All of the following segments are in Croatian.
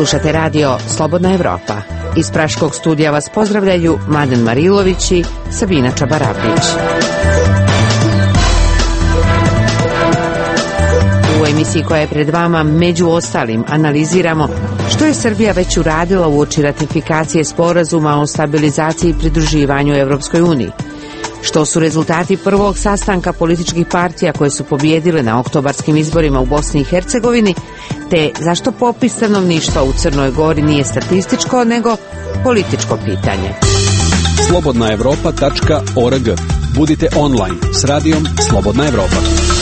Slušate radio Slobodna Evropa. Iz Praškog studija vas pozdravljaju Mladen Marilović i Sabina Čabarapić. U emisiji koja je pred vama, među ostalim, analiziramo što je Srbija već uradila uoči ratifikacije sporazuma o stabilizaciji i pridruživanju Evropskoj uniji. Što su rezultati prvog sastanka političkih partija koje su pobijedile na oktobarskim izborima u Bosni i Hercegovini, te zašto popis stanovništva u Crnoj Gori nije statističko, nego političko pitanje. slobodnaevropa.org. Budite online s radijom Slobodna Evropa.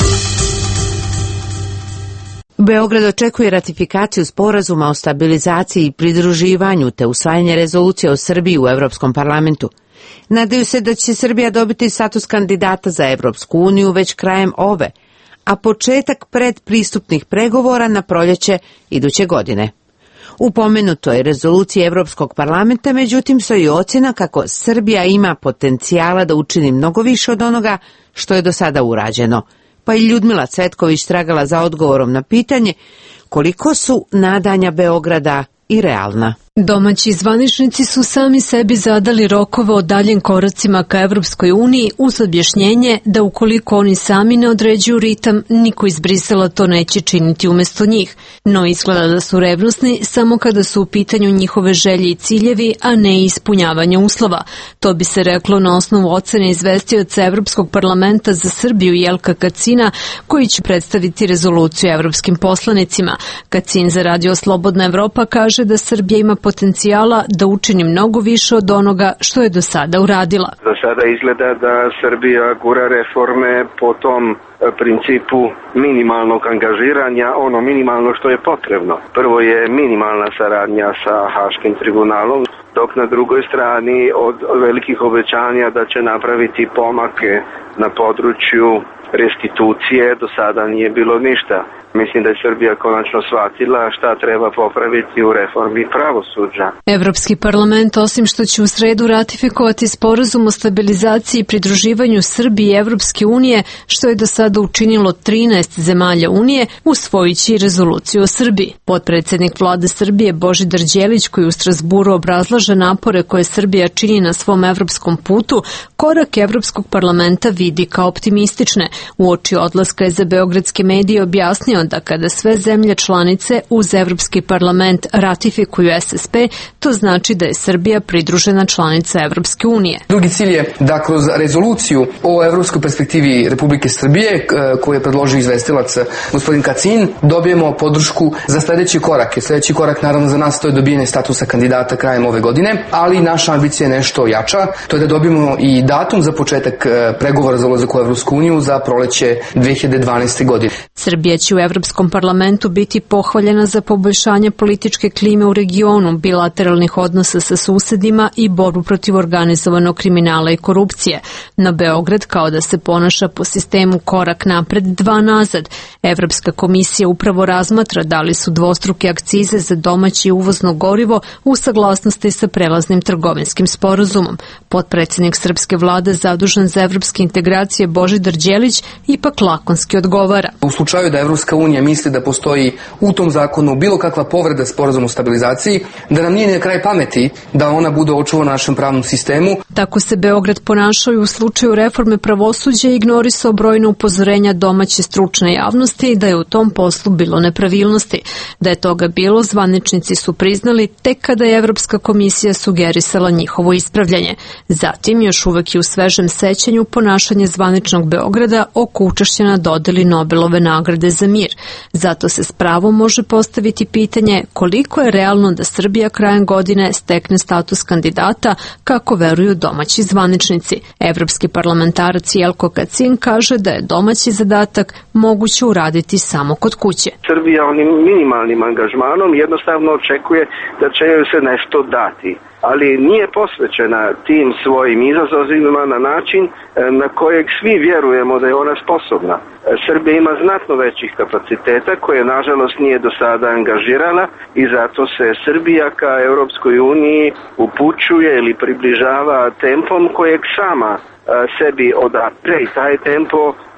Beograd očekuje ratifikaciju sporazuma o stabilizaciji i pridruživanju te usvajanje rezolucije o Srbiji u Evropskom parlamentu. Nadaju se da će Srbija dobiti status kandidata za Evropsku uniju već krajem ove, a početak predpristupnih pregovora na proljeće iduće godine. U pomenutoj rezoluciji Evropskog parlamenta, međutim, stoji ocjena kako Srbija ima potencijala da učini mnogo više od onoga što je do sada urađeno. Pa i Ljudmila Cvetković tragala za odgovorom na pitanje koliko su nadanja Beograda i realna. Domaći zvaničnici su sami sebi zadali rokove o daljim koracima ka Evropskoj uniji uz objašnjenje da ukoliko oni sami ne određuju ritam, niko iz Brisela to neće činiti umjesto njih. No izgleda da su revnosni samo kada su u pitanju njihove želje i ciljevi, a ne ispunjavanje uslova. To bi se reklo na osnovu ocene izvestioca Evropskog parlamenta za Srbiju Jelka Kacina, koji će predstaviti rezoluciju evropskim poslanicima. Kacin za radio Slobodna Evropa kaže da Srbija ima potencijala da učini mnogo više od onoga što je do sada uradila. Do sada izgleda da Srbija gura reforme po tom principu minimalnog angažiranja, ono minimalno što je potrebno. Prvo je minimalna saradnja sa Haškim tribunalom, dok na drugoj strani od velikih obećanja da će napraviti pomake na području restitucije do sada nije bilo ništa. Mislim da je Srbija konačno shvatila šta treba popraviti u reformi pravosuđa. Evropski parlament, osim što će u sredu ratifikovati sporazum o stabilizaciji i pridruživanju Srbije i Evropske unije, što je do sada učinilo 13 zemalja Unije, usvojići rezoluciju o Srbiji. Potpredsjednik vlade Srbije Božidar Đelić, koji u Strasburu obrazlaže napore koje Srbija čini na svom evropskom putu, korak Evropskog parlamenta vidi kao optimistične. Uoči odlaska je za beogradske medije objasnio da kada sve zemlje članice uz Evropski parlament ratifikuju SSP, to znači da je Srbija pridružena članica Evropske unije. Drugi cilj je da kroz rezoluciju o evropskoj perspektivi Republike Srbije, koju je predložio izvestilac gospodin Kacin, dobijemo podršku za sljedeći korak. Sljedeći korak naravno za nas to je dobijanje statusa kandidata krajem ove godine, ali naša ambicija je nešto jača, to je da dobijemo i datum za početak pregovora za ulazak u Evropsku uniju za proleće 2012. godine. Srbija će u Evropskom parlamentu biti pohvaljena za poboljšanje političke klime u regionu, bilateralnih odnosa sa susedima i borbu protiv organizovanog kriminala i korupcije. Na Beograd kao da se ponaša po sistemu korak napred, dva nazad. Evropska komisija upravo razmatra da li su dvostruke akcize za domaće i uvozno gorivo u saglasnosti sa prelaznim trgovinskim sporazumom. Potpredsjednik srpske vlade zadužen za evropske integracije Božidar Đelić ipak lakonski odgovara. U slučaju da Evropska unija misli da postoji u tom zakonu bilo kakva povreda sporazuma o stabilizaciji, da nam nije na kraj pameti da ona bude očuvana našem pravnom sistemu. Tako se Beograd ponašao i u slučaju reforme pravosuđa i ignorisao brojna upozorenja domaće stručne javnosti da je u tom poslu bilo nepravilnosti. Da je toga bilo, zvaničnici su priznali tek kada je Evropska komisija sugerisala njihovo ispravljanje. Zatim, još uvek je u svežem sećanju ponašanje zvaničnog Beograda oko učešća na dodeli Nobelove nagrade za mir. Zato se s pravom može postaviti pitanje koliko je realno da Srbija krajem godine stekne status kandidata, kako veruju domaći zvaničnici. Evropski parlamentarac Jelko Kacin kaže da je domaći zadatak moguće uraditi samo kod kuće. Srbija onim minimalnim angažmanom jednostavno očekuje da će joj se nešto dati, ali nije posvećena tim svojim izazovima na način na kojeg svi vjerujemo da je ona sposobna. Srbija ima znatno većih kapaciteta koje nažalost nije do sada angažirala i zato se Srbija ka Europskoj uniji upućuje ili približava tempom kojeg sama sebi odapre i taj tempo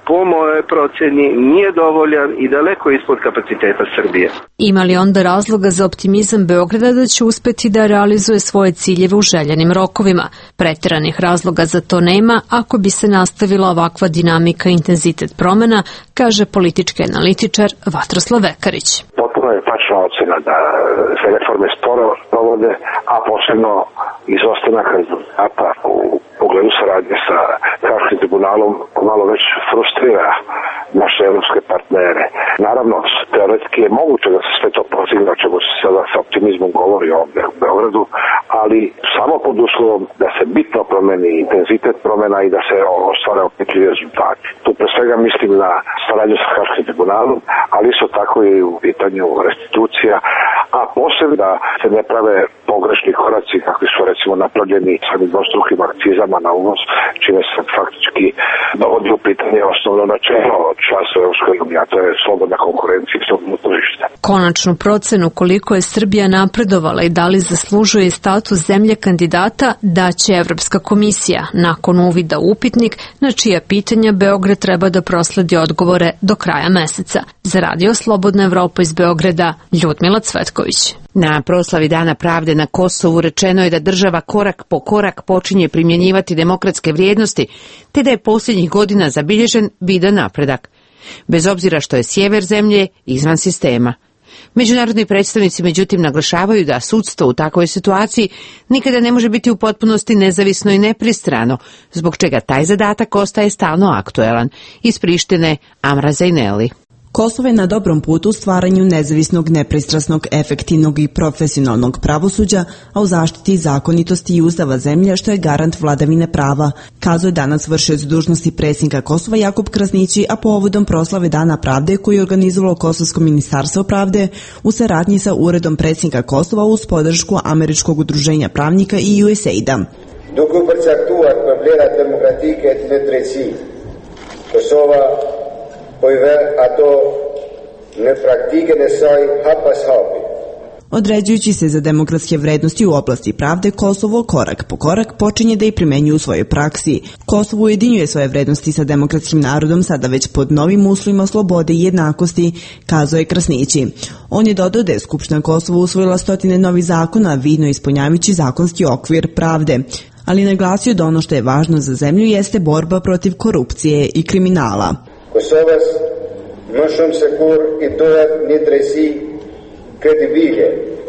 po mojoj procjeni nije dovoljan i daleko ispod kapaciteta Srbije. Ima li onda razloga za optimizam Beograda da će uspeti da realizuje svoje ciljeve u željenim rokovima? Preteranih razloga za to nema ako bi se nastavila ovakva dinamika i intenzitet promena, kaže politički analitičar Vatroslav Vekarić. Potpuno je tačna ocena da se reforme sporo provode, a posebno izostanak rezultata u pogledu saradnje sa Haškim tribunalom pomalo već frustrira naše evropske partnere. Naravno, teoretski je moguće da se sve to postigne, o čemu se sada sa optimizmom govori ovde u Beogradu, ali samo pod uslovom da se bitno promeni intenzitet promena i da se ostvare opitljivi rezultati. Tu pre svega mislim na saradnju sa Haškim tribunalom, ali isto tako i u pitanju restitucija, a posebno da se ne prave pogrešni koraci kakvi su recimo napravljeni sa dvostrukim akcizama na uvoz, čime se faktički dovodi u pitanje osnovno načelo članstva Evropskoj uniji, a to je slobodna konkurencija i slobodno tržište. Konačnu procenu koliko je Srbija napredovala i da li zaslužuje status zemlje kandidata daće Evropska komisija nakon uvida u upitnik, na čija pitanja Beograd treba da prosledi odgovore do kraja meseca. Za Radio Slobodna Evropa iz Beograda, Ljudmila Cvetković. Na proslavi Dana pravde na Kosovu rečeno je da država korak po korak počinje primjenjivati demokratske vrijednosti, te da je posljednjih godina zabilježen vidan napredak, bez obzira što je sjever zemlje izvan sistema. Međunarodni predstavnici međutim naglašavaju da sudstvo u takvoj situaciji nikada ne može biti u potpunosti nezavisno i nepristrano, zbog čega taj zadatak ostaje stalno aktuelan. Iz Prištine Amra Zajneli. Kosovo je na dobrom putu u stvaranju nezavisnog, nepristrasnog, efektivnog i profesionalnog pravosuđa, a u zaštiti zakonitosti i ustava zemlje, što je garant vladavine prava, kazuje danas vršioc dužnosti predsjednika Kosova Jakub Krasnići, a povodom proslave Dana pravde koji je organizovalo Kosovsko ministarstvo pravde u saradnji sa Uredom predsjednika Kosova uz podršku Američkog udruženja pravnika i USAID-a. Dok përcaktuar për vlerat demokratike të drejtësisë, Kosova ato në praktikën e saj hap pas hapi. Određujući se za demokratske vrednosti u oblasti pravde, Kosovo korak po korak počinje da ih primenjuje u svojoj praksi. Kosovo ujedinjuje svoje vrednosti sa demokratskim narodom sada već pod novim uslovima slobode i jednakosti, kazuje Krasnići. On je dodao da je Skupština Kosova usvojila stotine novih zakona, vidno ispunjavajući zakonski okvir pravde, ali naglasio da ono što je važno za zemlju jeste borba protiv korupcije i kriminala. Kosovës më shumë se kur I duhet një drejtësi kredibile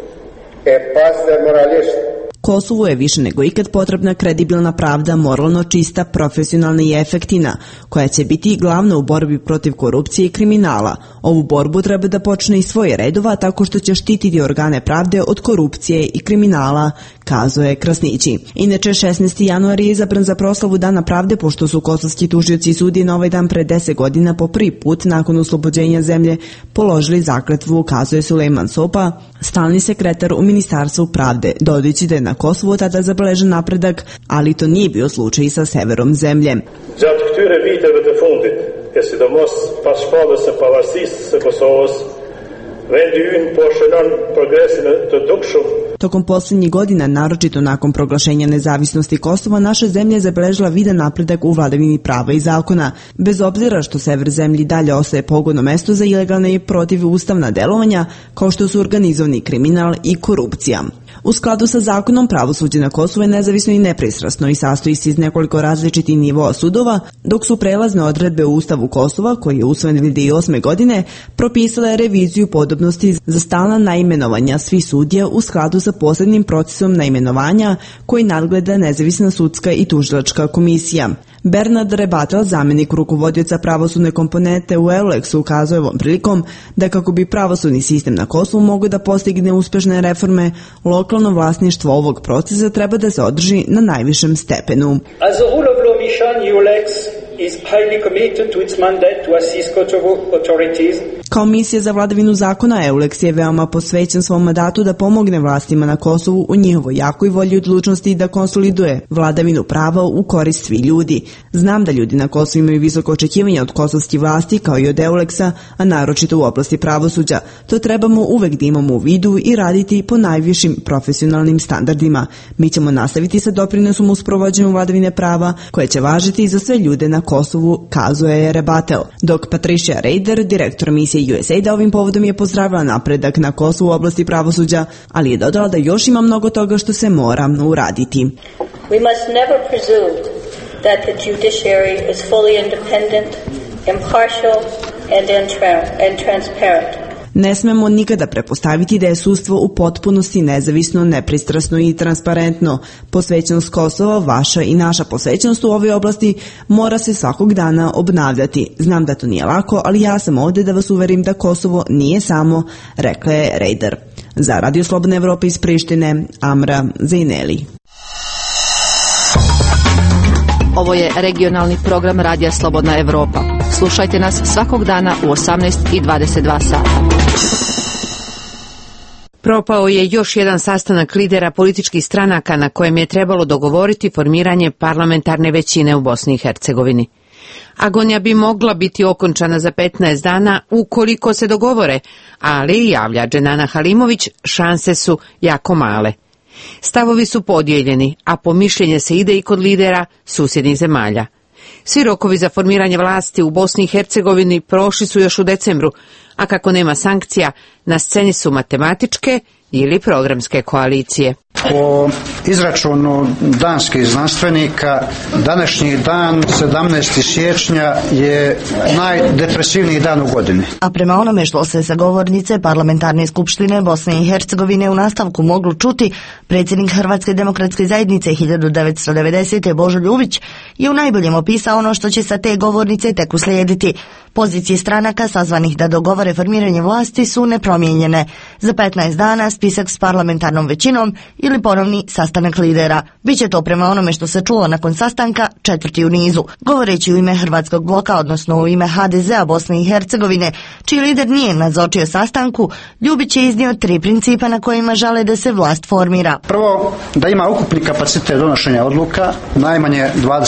e pastër moralisht. Kosovu je više nego ikad potrebna kredibilna pravda, moralno čista, profesionalna i efektivna, koja će biti glavna u borbi protiv korupcije i kriminala. Ovu borbu treba da počne iz svoje redova tako što će štititi organe pravde od korupcije i kriminala, kazuje Krasnići. Inače, 16. januar je izabran za proslavu Dana pravde, pošto su kosovski tužioci i sudije na ovaj dan pre 10 godina po prvi put nakon oslobođenja zemlje položili zakletvu, kazuje Sulejman Sopa, stalni sekretar u Ministarstvu pravde, dodajući da je na Kosovu tada zabeležen napredak, ali to nije bio slučaj sa severom zemlje. Gjatë këtyre viteve të fundit, e sidomos pas shpalljes së pavarësisë së Kosovës, vendi ynë po shënon progresin të dukshëm. Tokom posljednjih godina, naročito nakon proglašenja nezavisnosti Kosova, naša zemlja je zabeležila vidan napredak u vladavini prava i zakona, bez obzira što sever zemlji dalje ostaje pogodno mesto za ilegalne i protivustavna delovanja, kao što su organizovani kriminal i korupcija. U skladu sa zakonom, pravosuđe na Kosovu je nezavisno i nepristrasno i sastoji se iz nekoliko različitih nivoa sudova, dok su prelazne odredbe u Ustavu Kosova, koji je usvojen 2008. godine, propisale reviziju podobnosti za stalna naimenovanja svih sudija u skladu sa posebnim procesom naimenovanja koji nadgleda nezavisna sudska i tužilačka komisija. Bernard Rebatel, zamjenik rukovodioca pravosudne komponente u EULEX-u, ukazuje ovom prilikom da kako bi pravosudni sistem na Kosovu mogao da postigne uspešne reforme, lokalno vlasništvo ovog procesa treba da se održi na najvišem stepenu. As a rule of law mission, EULEX is highly committed to its mandate to assist Kosovo authorities. Kao misija za vladavinu zakona, EULEX je veoma posvećen svom mandatu da pomogne vlastima na Kosovu u njihovoj jakoj volji odlučnosti da konsoliduje vladavinu prava u korist svih ljudi. Znam da ljudi na Kosovu imaju visoko očekivanje od kosovskih vlasti kao i od EULEX-a, a naročito u oblasti pravosuđa. To trebamo uvek da imamo u vidu i raditi po najvišim profesionalnim standardima. Mi ćemo nastaviti sa doprinosom u sprovođenju vladavine prava koje će važiti za sve ljude na Kosovu, kazuje je Rebatel. Dok Patricia Rader, direktor misije USAID ovim povodom je pozdravila napredak na Kosovu u oblasti pravosuđa, ali je dodala da još ima mnogo toga što se mora uraditi. We must never presume that the judiciary is fully independent, impartial and transparent. Ne smemo nikada prepostaviti da je sudstvo u potpunosti nezavisno, nepristrasno i transparentno. Posvećenost Kosova, vaša i naša posvećenost u ovoj oblasti mora se svakog dana obnavljati. Znam da to nije lako, ali ja sam ovde da vas uverim da Kosovo nije samo, rekla je Rejder. Za Radio Slobodna Evropa iz Prištine, Amra Zejneli. Ovo je regionalni program Radija Slobodna Evropa. Slušajte nas svakog dana u 18:22 sata. Propao je još jedan sastanak lidera političkih stranaka na kojem je trebalo dogovoriti formiranje parlamentarne većine u Bosni i Hercegovini. Agonija bi mogla biti okončana za 15 dana ukoliko se dogovore, ali, javlja Dženana Halimović, šanse su jako male. Stavovi su podijeljeni, a po mišljenje se ide i kod lidera susjednih zemalja. Svi rokovi za formiranje vlasti u Bosni i Hercegovini prošli su još u decembru, a kako nema sankcija, na sceni su matematičke ili programske koalicije. Po izračunu danskih znanstvenika, današnji dan, 17. siječnja, je najdepresivniji dan u godini. A prema onome što se sa govornice Parlamentarne skupštine Bosne i Hercegovine u nastavku moglo čuti, predsjednik Hrvatske demokratske zajednice 1990. Božo Ljubić je u najboljem opisao ono što će sa te govornice tek uslijediti. Pozicije stranaka sazvanih da dogovore formiranje vlasti su nepromijenjene. Za 15 dana spisak s parlamentarnom većinom ili ponovni sastanak lidera. Biće to prema onome što se čulo nakon sastanka 4. u nizu. Govoreći u ime Hrvatskog bloka, odnosno u ime HDZ-a Bosne i Hercegovine, čiji lider nije nazočio sastanku, Ljubić je iznio 3 principa na kojima žele da se vlast formira. Prvo, da ima ukupni kapacitet donošenja odluka, najmanje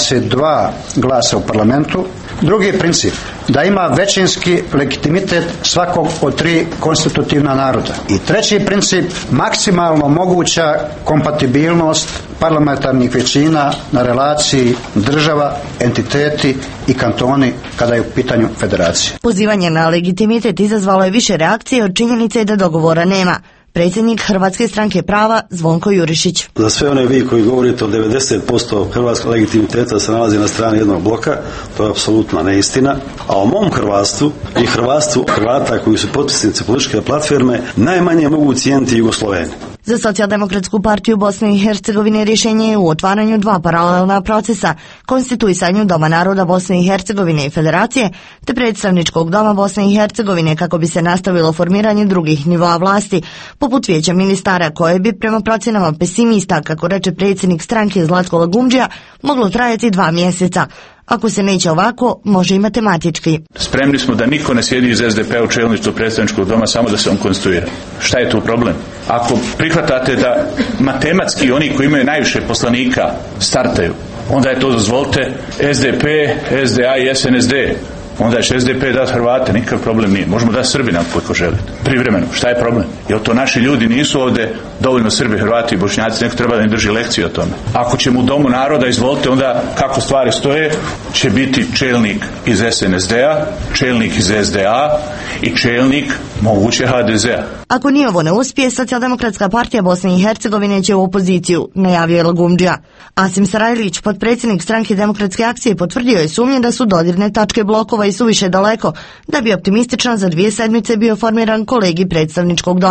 22 glasa u parlamentu. Drugi princip, da ima većinski legitimitet svakog od 3 konstitutivna naroda. I treći princip, maksimalno moguća kompatibilnost parlamentarnih većina na relaciji država, entiteti i kantoni kada je u pitanju federacija. Pozivanje na legitimitet izazvalo je više reakcije od činjenice da dogovora nema. Predsjednik Hrvatske stranke prava Zvonko Jurišić. Za sve one vi koji govorite o 90% hrvatskog legitimiteta se nalazi na strani jednog bloka, to je apsolutna neistina. A o mom hrvatstvu i hrvatstvu Hrvata koji su potpisnici političke platforme najmanje mogu cijeniti Jugosloveni. Za Socijaldemokratsku partiju Bosne i Hercegovine rješenje je u otvaranju 2 paralelna procesa, konstituisanju Doma naroda Bosne i Hercegovine i Federacije, te predstavničkog doma Bosne i Hercegovine kako bi se nastavilo formiranje drugih nivoa vlasti, poput vijeća ministara koje bi prema procjenama pesimista, kako reče predsjednik stranke Zlatko Lagumdžija, moglo trajati 2 mjeseca. Ako se neće ovako, može i matematički. Spremni smo da niko ne sjedi iz SDP-a u čelništvu predstavničkog doma, samo da se on konstituira. Šta je tu problem? Ako prihvatate da matematski oni koji imaju najviše poslanika startaju, onda je to, dozvolite, SDP, SDA i SNSD. Onda će SDP dati Hrvate, nikakav problem nije. Možemo dati Srbina koliko želite. Privremeno, šta je problem? Jer to naši ljudi nisu ovdje dovoljno Srbi, Hrvati i Bošnjaci, neko treba da im drži lekciju o tome. Ako ćemo u Domu naroda, izvolite, onda kako stvari stoje, će biti čelnik iz SNSD-a, čelnik iz SDA i čelnik moguće HDZ-a. Ako ni ovo ne uspije, Socijaldemokratska partija Bosne i Hercegovine će u opoziciju, najavio je Lagumdžija. Asim Sarajlić, potpredsjednik stranke Demokratske akcije, potvrdio je sumnje da su dodirne tačke blokova i suviše daleko, da bi optimistično za 2 sedmice bio formiran kolegij predstavničkog doma.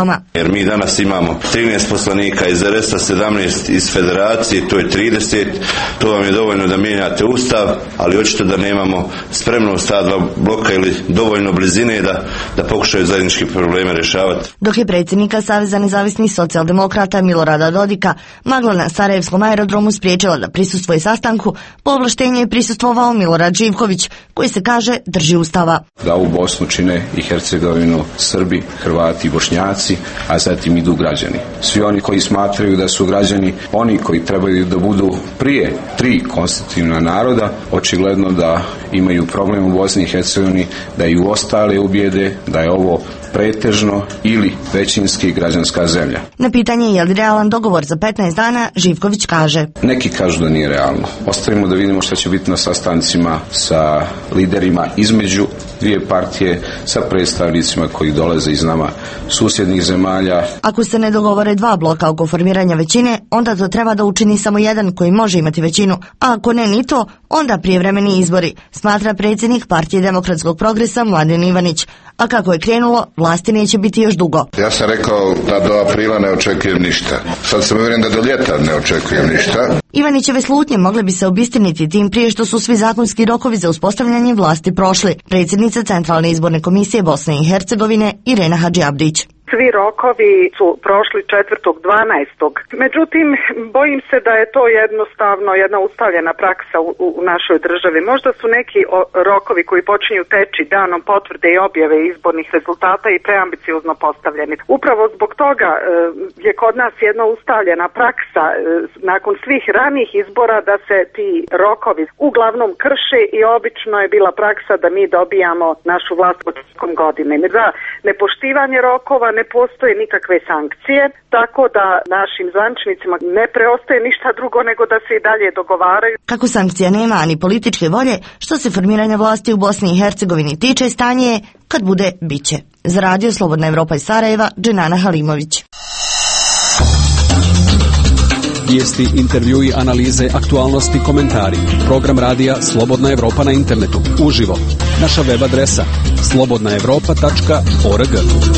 doma. Jer mi danas imamo 13 poslanika iz RS-a, 17 iz Federacije, to je 30, to vam je dovoljno da mijenjate Ustav, ali očito da nemamo spremnost ta dva bloka ili dovoljno blizine da pokušaju zajednički probleme rješavati. Dok je predsjednika Saveza nezavisnih socijaldemokrata Milorada Dodika magla na Sarajevskom aerodromu spriječila da prisustvuje sastanku, po ovlaštenju je prisustvovao Milorad Živković, koji se kaže drži Ustava. Da ovu Bosnu čine i Hercegovinu Srbi, Hrvati i Bošnjaci, a zatim idu građani. Svi oni koji smatraju da su građani oni koji trebaju da budu prije 3 konstitutivna naroda, očigledno da imaju problem u Bosni i Hercegovini, da i u ostale ubijede da je ovo pretežno ili većinski građanska zemlja. Na pitanje je li realan dogovor za 15 dana, Živković kaže: neki kažu da nije realno. Ostavimo da vidimo šta će biti na sastancima sa liderima između dvije partije, sa predstavnicima koji dolaze iz nama susjednih zemalja. Ako se ne dogovore dva bloka oko formiranja većine, onda to treba da učini samo jedan koji može imati većinu, a ako ne ni to, onda prijevremeni izbori, smatra predsjednik Partije demokratskog progresa Mladen Ivanić. A kako je krenulo, vlasti neće biti još dugo. Ja sam rekao da do aprila ne očekujem ništa. Sad sam uvjeren da do ljeta ne očekujem ništa. Ivanićeve slutnje mogle bi se obistiniti tim prije što su svi zakonski rokovi za uspostavljanje vlasti prošli. Predsjednica Centralne izborne komisije Bosne i Hercegovine Irena Hadžiabdić. Svi rokovi su prošli 4.12. Međutim, bojim se da je to jednostavno jedna ustaljena praksa u našoj državi. Možda su neki rokovi koji počinju teći danom potvrde i objave izbornih rezultata i preambiciozno postavljeni. Upravo zbog toga je kod nas jedna ustaljena praksa nakon svih ranih izbora da se ti rokovi uglavnom krše i obično je bila praksa da mi dobijamo našu vlast početkom godine. Za nepoštivanje rokova ne postoje nikakve sankcije, tako da našim zvaničnicima ne preostaje ništa drugo nego da se i dalje dogovaraju. Kako sankcija nema ani političke volje, što se formiranja vlasti u Bosni i Hercegovini tiče, stanje je kad bude biće. Za Radio Slobodna Evropa iz Sarajeva, Dženana Halimović. Vijesti, intervjui, analize, aktualnosti, komentari. Program radija Slobodna Evropa na internetu. Uživo. Naša web adresa slobodnaevropa.org.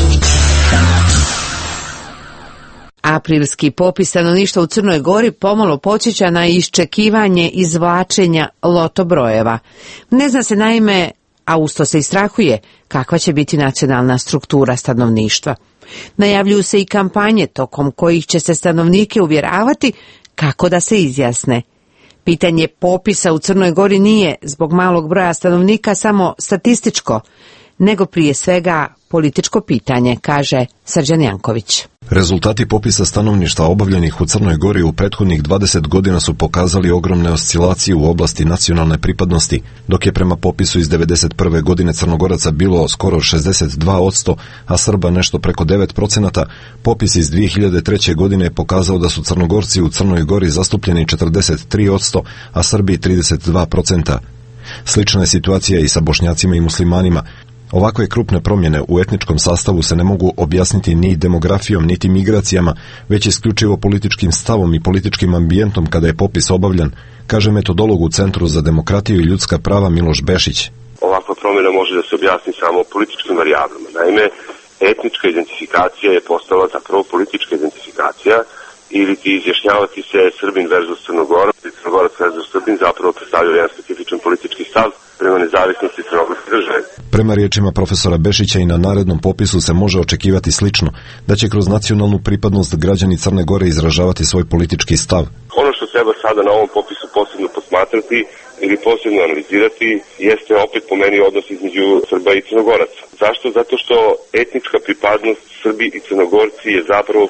Aprilski popis stanovništva u Crnoj Gori pomalo podsjeća na iščekivanje izvlačenja loto brojeva. Ne zna se naime, a usto se istrahuje, kakva će biti nacionalna struktura stanovništva. Najavljuju se i kampanje tokom kojih će se stanovnike uvjeravati kako da se izjasne. Pitanje popisa u Crnoj Gori nije zbog malog broja stanovnika samo statističko, nego prije svega političko pitanje, kaže Srđan Janković. Rezultati popisa stanovništva obavljenih u Crnoj Gori u prethodnih 20 godina su pokazali ogromne oscilacije u oblasti nacionalne pripadnosti, dok je prema popisu iz 1991. godine Crnogoraca bilo skoro 62%, a Srba nešto preko 9%, popis iz 2003. godine je pokazao da su Crnogorci u Crnoj Gori zastupljeni 43%, a Srbi 32%. Slična je situacija i sa Bošnjacima i muslimanima. Ovakve krupne promjene u etničkom sastavu se ne mogu objasniti ni demografijom, niti migracijama, već isključivo političkim stavom i političkim ambijentom kada je popis obavljan, kaže metodolog u Centru za demokratiju i ljudska prava Miloš Bešić. Ovakva promjena može da se objasni samo političkim varijablama. Naime, etnička identifikacija je postala zapravo politička identifikacija, ili ti izjašnjavati se Srbin versus Crnogorac ili Crnogorac versus Srbin zapravo predstavljaju jedan specifičan politički stav prema nezavisnosti crnogorske države. Prema riječima profesora Bešića i na narednom popisu se može očekivati slično, da će kroz nacionalnu pripadnost građani Crne Gore izražavati svoj politički stav. Ono što treba sada na ovom popisu posebno posmatrati ili posebno analizirati jeste opet po meni odnos između Srba i Crnogoraca. Zašto? Zato što etnička pripadnost Srbi i Crnogorci je zapravo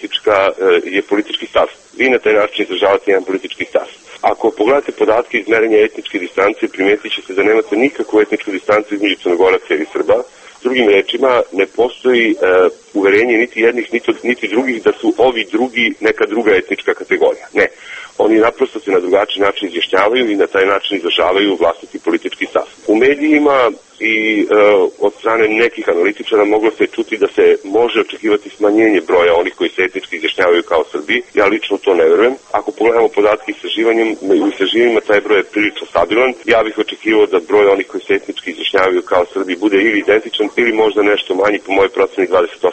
politički stav. Vi na taj način izražavate jedan politički stav. Ako pogledate podatke izmerenja etničke distance, primijetit ćete da nemate nikakvu etničku distancu između Crnogoraca i Srba. Drugim rečima, ne postoji uverenje niti jednih, niti drugih da su ovi drugi neka druga etnička kategorija. Ne. Oni naprosto se na drugačiji način izjašnjavaju i na taj način izražavaju vlastiti politički stav. U medijima i od strane nekih analitičara moglo se čuti da se može očekivati smanjenje broja onih koji se etnički izjašnjavaju kao Srbi. Ja lično to ne verujem. Ako pogledamo podatke u istraživanjima, taj broj je prilično stabilan. Ja bih očekivao da broj onih koji se etnički izjašnjavaju kao Srbi bude ili identičan ili možda nešto manji, po mojoj proceni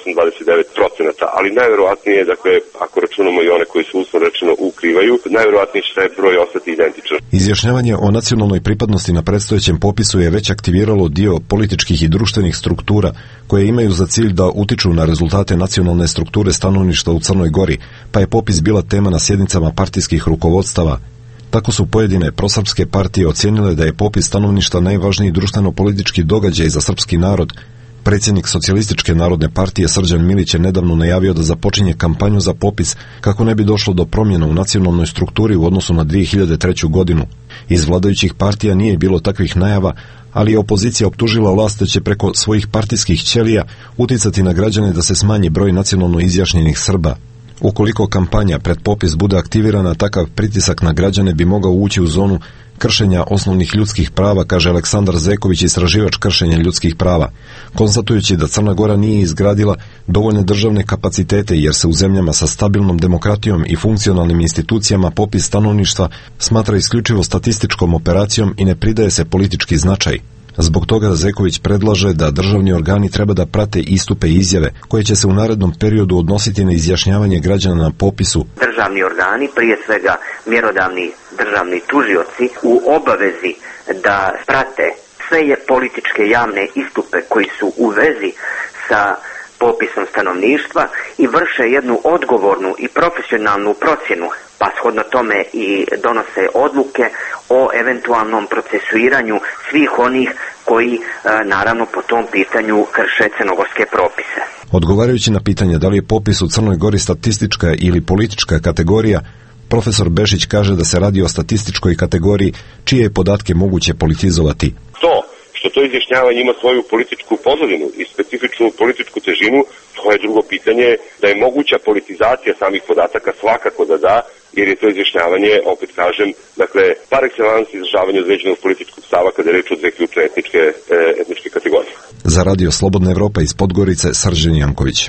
28-29%, ali najverovatnije, dakle, ako računamo i one koji se uslovno rečeno ukrivaju, najverovatnije će taj broj ostati identičan. Izjašnjavanje o nacionalnoj pripadnosti na predstojećem popisu je već aktiviralo dio političkih i društvenih struktura koje imaju za cilj da utiču na rezultate nacionalne strukture stanovništva u Crnoj Gori, pa je popis bila tema na sjednicama partijskih rukovodstava. Tako su pojedine prosrpske partije ocijenile da je popis stanovništva najvažniji društveno-politički događaj za srpski narod. Predsjednik Socijalističke narodne partije Srđan Milić je nedavno najavio da započinje kampanju za popis kako ne bi došlo do promjena u nacionalnoj strukturi u odnosu na 2003. godinu. Iz vladajućih partija nije bilo takvih najava, ali je opozicija optužila vlast da će preko svojih partijskih ćelija uticati na građane da se smanji broj nacionalno izjašnjenih Srba. Ukoliko kampanja pred popis bude aktivirana, takav pritisak na građane bi mogao ući u zonu kršenja osnovnih ljudskih prava, kaže Aleksandar Zeković, istraživač kršenja ljudskih prava, konstatujući da Crna Gora nije izgradila dovoljne državne kapacitete jer se u zemljama sa stabilnom demokratijom i funkcionalnim institucijama popis stanovništva smatra isključivo statističkom operacijom i ne pridaje se politički značaj. Zbog toga Zeković predlaže da državni organi treba da prate istupe i izjave koje će se u narednom periodu odnositi na izjašnjavanje građana na popisu. Državni organi, prije svega mjerodavni državni tužioci, u obavezi da prate sve političke javne istupe koji su u vezi sa popisom stanovništva i vrše jednu odgovornu i profesionalnu procjenu, pa shodno tome i donose odluke o eventualnom procesuiranju svih onih koji naravno po tom pitanju krše crnogorske propise. Odgovarajući na pitanje da li je popis u Crnoj Gori statistička ili politička kategorija, profesor Bešić kaže da se radi o statističkoj kategoriji čije je podatke moguće politizovati. Što to izjašnjavanje ima svoju političku pozadinu i specifičnu političku težinu, to je drugo pitanje, da je moguća politizacija samih podataka svakako da, jer je to izjašnjavanje, opet kažem, dakle, par excellence izražavanje određenog političkog stava kada je reč o dve ključne etničke kategorije. Za Radio Slobodna Evropa iz Podgorice, Srđan Janković.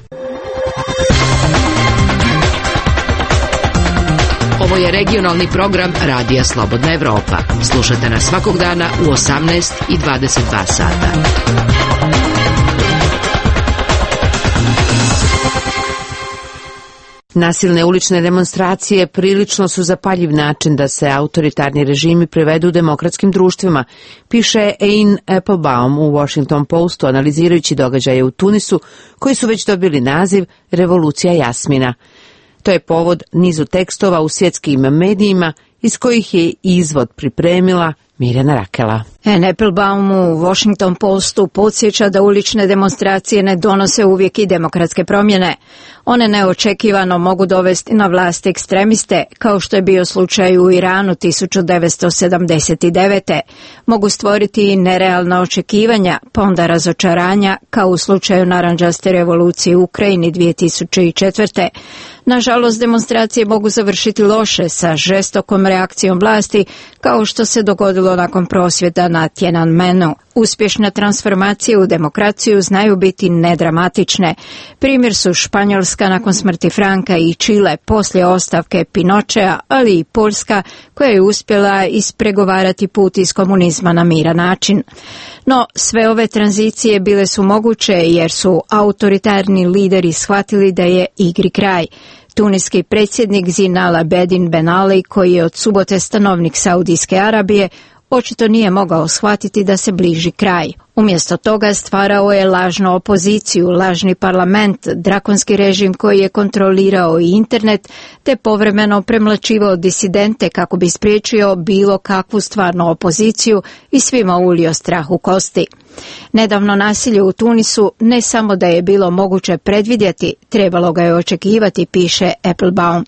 Ovo je regionalni program Radija Slobodna Evropa. Slušajte nas svakog dana u 18 i 22 sata. Nasilne ulične demonstracije prilično su zapaljiv način da se autoritarni režimi privedu u demokratskim društvima, piše Ein Applebaum u Washington Postu analizirajući događaje u Tunisu koji su već dobili naziv Revolucija Jasmina. To je povod nizu tekstova u svjetskim medijima iz kojih je izvod pripremila Mirjana Rakela. Ann Applebaum u Washington Postu podsjeća da ulične demonstracije ne donose uvijek i demokratske promjene. One neočekivano mogu dovesti na vlast ekstremiste, kao što je bio slučaj u Iranu 1979. Mogu stvoriti i nerealna očekivanja, pa onda razočaranja, kao u slučaju narandžaste revolucije u Ukrajini 2004. Nažalost, demonstracije mogu završiti loše sa žestokom reakcijom vlasti, kao što se dogodilo nakon prosvjeda na Tiananmenu. Uspješne transformacije u demokraciju znaju biti nedramatične. Primjer su Španjolska nakon smrti Franka i Čile poslije ostavke Pinochea, ali i Poljska koja je uspjela ispregovarati put iz komunizma na miran način. No, sve ove tranzicije bile su moguće jer su autoritarni lideri shvatili da je igri kraj. Tuniski predsjednik Zine El Abidine Ben Ali, koji je od subote stanovnik Saudijske Arabije, očito nije mogao shvatiti da se bliži kraj. Umjesto toga stvarao je lažnu opoziciju, lažni parlament, drakonski režim koji je kontrolirao i internet, te povremeno premlaćivao disidente kako bi spriječio bilo kakvu stvarnu opoziciju i svima ulio strah u kosti. Nedavno nasilje u Tunisu ne samo da je bilo moguće predvidjeti, trebalo ga je očekivati, piše Applebaum.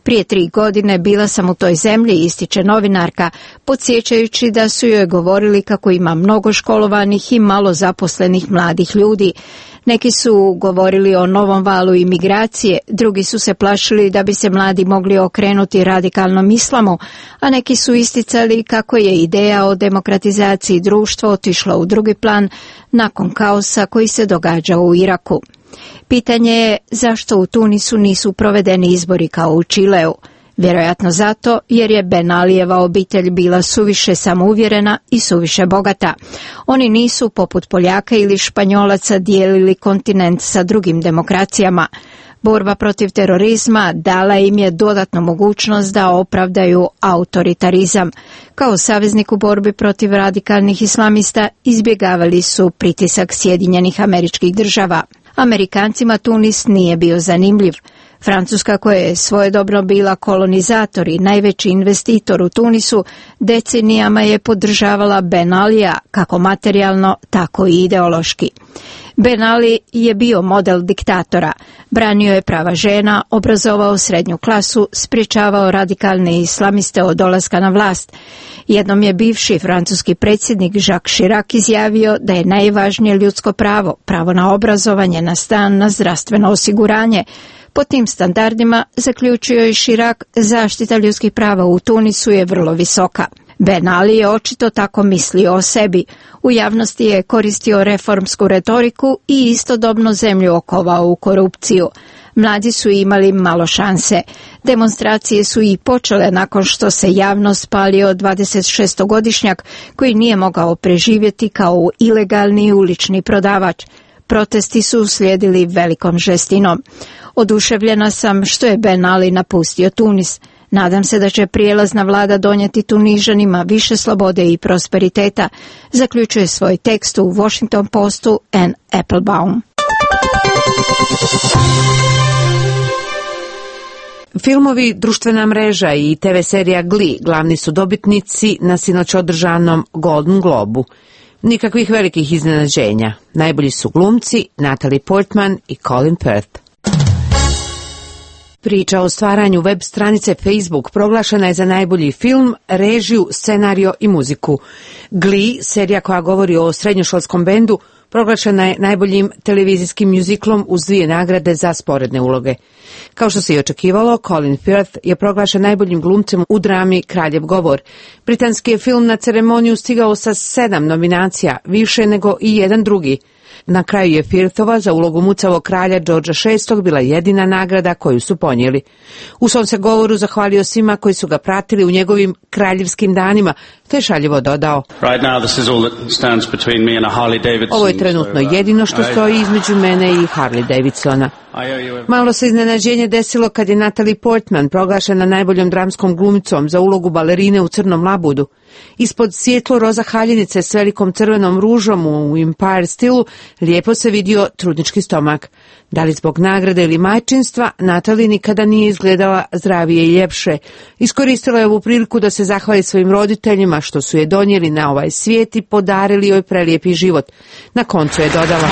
Prije 3 godine bila sam u toj zemlji, ističe novinarka, podsjećajući da su joj govorili kako ima mnogo školovanih i malo zaposlenih mladih ljudi. Neki su govorili o novom valu imigracije, drugi su se plašili da bi se mladi mogli okrenuti radikalnom islamu, a neki su isticali kako je ideja o demokratizaciji društva otišla u drugi plan nakon kaosa koji se događa u Iraku. Pitanje je zašto u Tunisu nisu provedeni izbori kao u Čileu. Vjerojatno zato jer je Ben Alijeva obitelj bila suviše samouvjerena i suviše bogata. Oni nisu, poput Poljaka ili Španjolaca, dijelili kontinent sa drugim demokracijama. Borba protiv terorizma dala im je dodatnu mogućnost da opravdaju autoritarizam. Kao saveznik u borbi protiv radikalnih islamista izbjegavali su pritisak Sjedinjenih Američkih Država. Amerikancima Tunis nije bio zanimljiv. Francuska, koja je svojedobno bila kolonizator i najveći investitor u Tunisu, decenijama je podržavala Ben Alija kako materijalno, tako i ideološki. Ben Ali je bio model diktatora, branio je prava žena, obrazovao srednju klasu, sprječavao radikalne islamiste od dolaska na vlast. Jednom je bivši francuski predsjednik Jacques Chirac izjavio da je najvažnije ljudsko pravo, pravo na obrazovanje, na stan, na zdravstveno osiguranje. Po tim standardima, zaključio je Chirac, zaštita ljudskih prava u Tunisu je vrlo visoka. Ben Ali je očito tako mislio o sebi. U javnosti je koristio reformsku retoriku i istodobno zemlju okovao u korupciju. Mladi su imali malo šanse. Demonstracije su i počele nakon što se javno spalio 26-godišnjak koji nije mogao preživjeti kao ilegalni ulični prodavač. Protesti su uslijedili velikom žestinom. Oduševljena sam što je Ben Ali napustio Tunis. Nadam se da će prijelazna vlada donijeti Tunižanima više slobode i prosperiteta, zaključuje svoj tekst u Washington Postu Ann Applebaum. Filmovi, društvena mreža i TV serija Glee glavni su dobitnici na sinoć održanom Golden Globu. Nikakvih velikih iznenađenja. Najbolji su glumci Natalie Portman i Colin Firth. Priča o stvaranju web stranice Facebook proglašena je za najbolji film, režiju, scenario i muziku. Glee, serija koja govori o srednjoškolskom bendu, proglašena je najboljim televizijskim mjuziklom uz 2 nagrade za sporedne uloge. Kao što se i očekivalo, Colin Firth je proglašen najboljim glumcem u drami Kraljev govor. Britanski je film na ceremoniju stigao sa 7 nominacija, više nego i jedan drugi. Na kraju je Firthova za ulogu mucavog kralja Georgea VI bila jedina nagrada koju su ponijeli. U svom se govoru zahvalio svima koji su ga pratili u njegovim kraljevskim danima, te šaljivo dodao: Ovo je trenutno jedino što stoji između mene i Harley Davidsona. Malo se iznenađenje desilo kad je Natalie Portman proglašena najboljom dramskom glumicom za ulogu balerine u Crnom labudu. Ispod svjetlo roza haljinice s velikom crvenom ružom u Empire stilu lijepo se vidio trudnički stomak. Da li zbog nagrade ili majčinstva, Natalie nikada nije izgledala zdravije i ljepše. Iskoristila je ovu priliku da se zahvali svojim roditeljima što su je donijeli na ovaj svijet i podarili joj prelijepi život. Na koncu je dodala: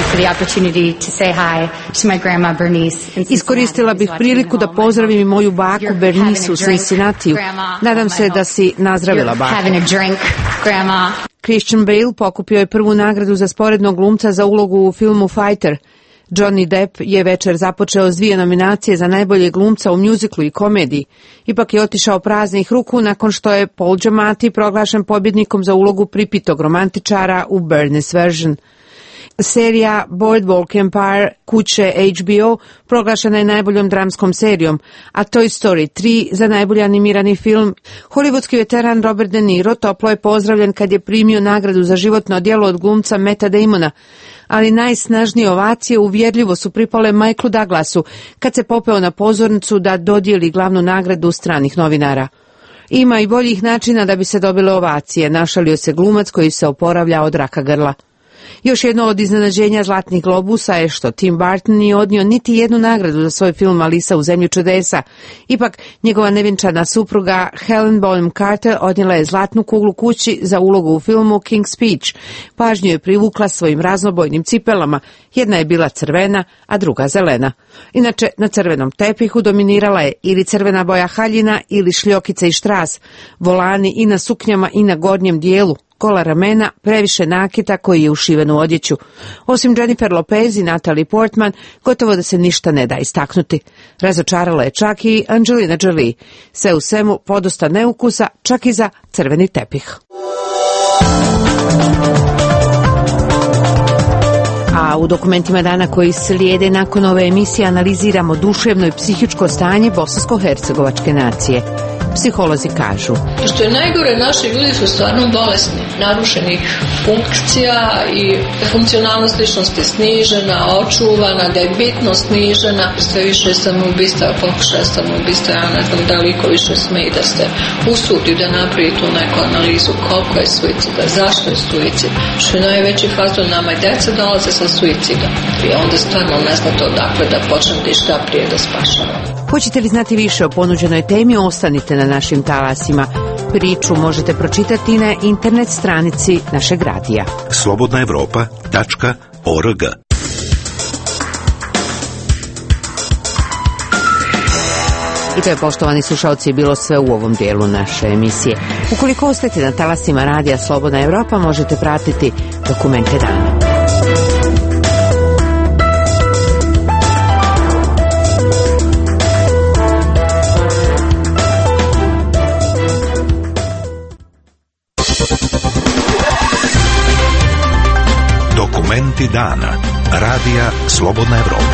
Iskoristila bih priliku da pozdravim i moju baku Bernice u Cincinnatiju. Nadam se da si nazdravila, bako. Christian Bale pokupio je prvu nagradu za sporednog glumca za ulogu u filmu Fighter. Johnny Depp je večer započeo s 2 nominacije za najbolje glumca u mjuziklu i komediji. Ipak je otišao praznih ruku nakon što je Paul Giamatti proglašen pobjednikom za ulogu pripitog romantičara u Bernie's version. Serija Boardwalk Empire kuće HBO proglašena je najboljom dramskom serijom, a Toy Story 3 za najbolji animirani film. Hollywoodski veteran Robert De Niro toplo je pozdravljen kad je primio nagradu za životno djelo od glumca Matta Damona, ali najsnažnije ovacije uvjerljivo su pripale Michaelu Douglasu kad se popeo na pozornicu da dodijeli glavnu nagradu stranih novinara. Ima i boljih načina da bi se dobile ovacije, našalio se glumac koji se oporavlja od raka grla. Još jedno od iznenađenja Zlatnih globusa je što Tim Burton nije odnio niti jednu nagradu za svoj film Alisa u zemlju čudesa. Ipak, njegova nevjenčana supruga Helen Bonham Carter odnijela je Zlatnu kuglu kući za ulogu u filmu King's Speech. Pažnju je privukla svojim raznobojnim cipelama. Jedna je bila crvena, a druga zelena. Inače, na crvenom tepihu dominirala je ili crvena boja haljina ili šljokica i štras, volani i na suknjama i na gornjem dijelu, gola ramena, previše nakita koji je ušiven u odjeću. Osim Jennifer Lopez i Natalie Portman, gotovo da se ništa ne da istaknuti. Razočarala je čak i Angelina Jolie. Sve u svemu podosta neukusa, čak i za crveni tepih. A u dokumentima dana koji slijede nakon ove emisije analiziramo duševno i psihičko stanje bosansko-hercegovačke nacije. Psiholozi kažu: što je najgore, naši ljudi su stvarno bolesni, narušenih funkcija i funkcionalnost ličnosti snižena, očuvana, da je bitnost snižena. Sve više samoubistva, pokušaja samoubistva, ja ne znam da li ko više sme i da se usudi da napravi tu neku analizu koliko je suicida, zašto je suicid. Što je najveći fazon, nama i deca dolaze sa suicidom i onda stvarno ne znate odakle da počnem da šta prije da spašava. Hoćete li znati više o ponuđenoj temi? Ostanite na našim talasima. Priču možete pročitati na internet stranici našeg radija. slobodnaevropa.org. I to je, poštovani slušalci, bilo sve u ovom dijelu naše emisije. Ukoliko ostajete na talasima radija Slobodna Evropa, možete pratiti dokumente dana. Dokumenti dana. Radija Slobodna Evropa.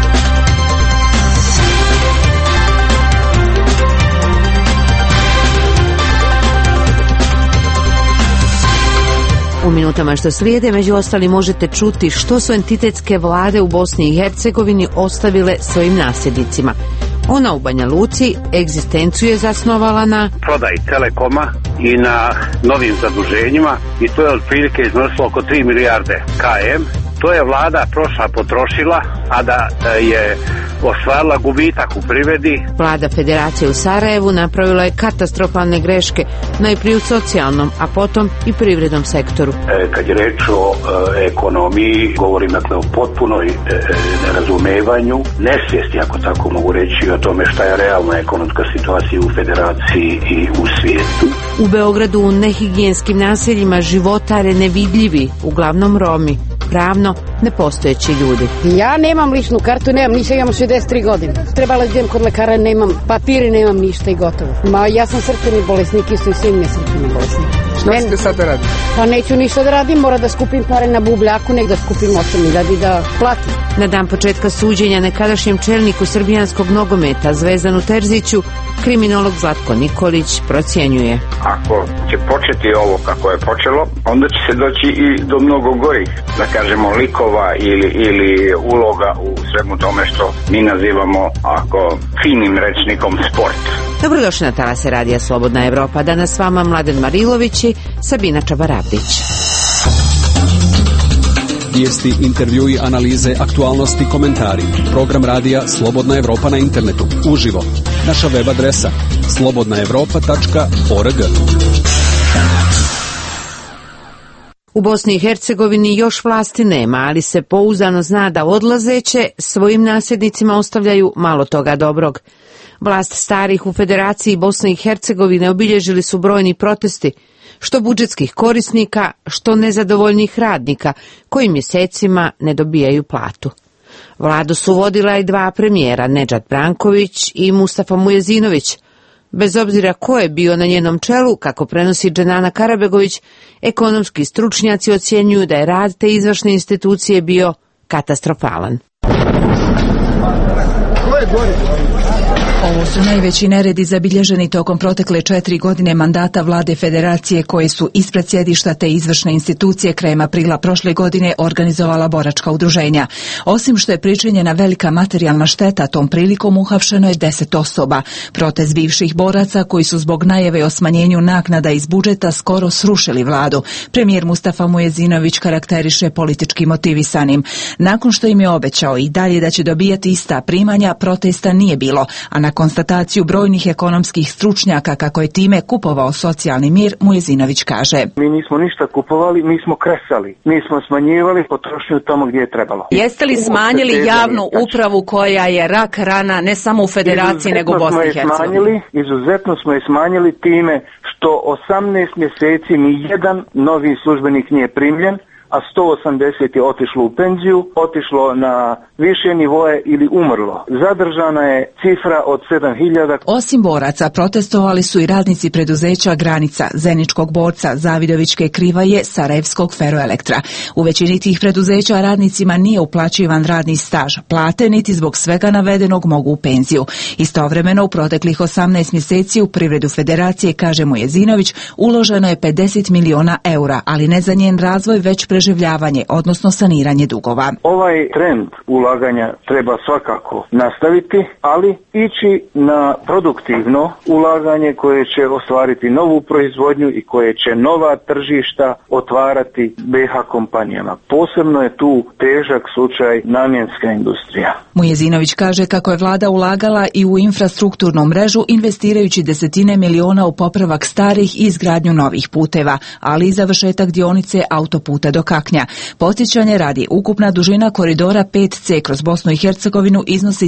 U minutama što slijede, među ostali, možete čuti što su entitetske vlade u Bosni i Hercegovini ostavile svojim nasljednicima. Ona u Banja Luci egzistenciju je zasnovala na prodaji Telekoma i na novim zaduženjima i to je otprilike iznosilo oko 3 milijarde KM. To je vlada prošla potrošila, a da je ostvarila gubitak u privredi. Vlada Federacije u Sarajevu napravila je katastrofalne greške, najprije u socijalnom, a potom i privrednom sektoru. Kad je reč o ekonomiji, govorim dakle o potpunoj nerazumevanju, nesvijesti, ako tako mogu reći, o tome šta je realna ekonomska situacija u Federaciji i u svijetu. U Beogradu u nehigijenskim naseljima životare nevidljivi, uglavnom Romi, pravno nepostojeći ljudi. Ja nemam ličnu kartu, imam 63 godine. Trebala idem kod lekara, nemam papiri, nemam ništa i gotovo. Ja sam srčani bolesnik, isto i sin je srčani bolesnik. Šta ćete sad da raditi? Pa neću ništa da radim, mora da skupim pare na bubljaku, nek da skupim 8.000 i da platim. Na dan početka suđenja nekadašnjem čelniku srbijanskog nogometa Zvezdanu Terziću, kriminolog Zlatko Nikolić procjenjuje: ako će početi ovo kako je počelo, onda će se doći i do mnogo gorih, da kažemo, likova ili uloga u svemu tome što mi nazivamo, ako finim rečnikom, sport. Dobrodošli na talase radija Slobodna Evropa. Danas s vama Mladen Marilović i Sabina Čabarabdić. Vijesti, intervjui, analize, aktualnosti, komentari. Program radija Slobodna Evropa na internetu. Uživo. Naša web adresa slobodnaevropa.org. U Bosni i Hercegovini još vlasti nema, ali se pouzdano zna da odlazeće svojim nasljednicima ostavljaju malo toga dobrog. Vlast starih u Federaciji Bosne i Hercegovine obilježili su brojni protesti, što budžetskih korisnika, što nezadovoljnih radnika, koji mjesecima ne dobijaju platu. Vladu su vodila i dva premijera, Nedžad Branković i Mustafa Mujezinović. Bez obzira ko je bio na njenom čelu, kako prenosi Dženana Karabegović, ekonomski stručnjaci ocjenjuju da je rad te izvršne institucije bio katastrofalan. Ko je gori? Ovo su najveći neredi zabilježeni tokom protekle 4 godine mandata vlade federacije koje su ispred sjedišta te izvršne institucije krajem aprila prošle godine organizovala boračka udruženja. Osim što je pričinjena velika materijalna šteta, tom prilikom uhapšeno je 10 osoba. Protest bivših boraca koji su zbog najave o smanjenju naknada iz budžeta skoro srušili vladu. Premijer Mustafa Mujezinović karakteriše politički motivisanim. Nakon što im je obećao i dalje da će dobijati ista primanja, protesta nije bilo, a na konstataciju brojnih ekonomskih stručnjaka kako je time kupovao socijalni mir, Mujezinović kaže: Mi nismo ništa kupovali, mi smo kresali. Mi smo smanjivali potrošnju tamo gdje je trebalo. Jeste li smanjili javnu upravu koja je rak rana ne samo u federaciji nego u Bosni i Hercegovini? Izuzetno smo je smanjili time što 18 mjeseci ni jedan novi službenik nije primljen, a 180 je otišlo u penziju, otišlo na više nivoje ili umrlo. Zadržana je cifra od 7000. Osim boraca, protestovali su i radnici preduzeća Granica, Zeničkog borca, Zavidovićke Krivaje, Sarajevskog Feroelektra. U većini tih preduzeća radnicima nije uplaćivan radni staž, plate niti zbog svega navedenog mogu u penziju. Istovremeno u proteklih 18 mjeseci u privredu federacije, kaže Mujezinović, uloženo je 50 miliona eura, ali ne za njen razvoj, već preživljavanje, odnosno saniranje dugova. Ovaj trend ulaganja treba svakako nastaviti, ali ići na produktivno ulaganje koje će ostvariti novu proizvodnju i koje će nova tržišta otvarati BiH kompanijama. Posebno je tu težak slučaj namjenska industrija. Mujezinović kaže kako je vlada ulagala i u infrastrukturnu mrežu, investirajući desetine miliona u popravak starih i izgradnju novih puteva, ali i završetak dionice autoputa do Kaknja. Podsjećanje radi, ukupna dužina koridora 5C kroz Bosnu i Hercegovinu iznosi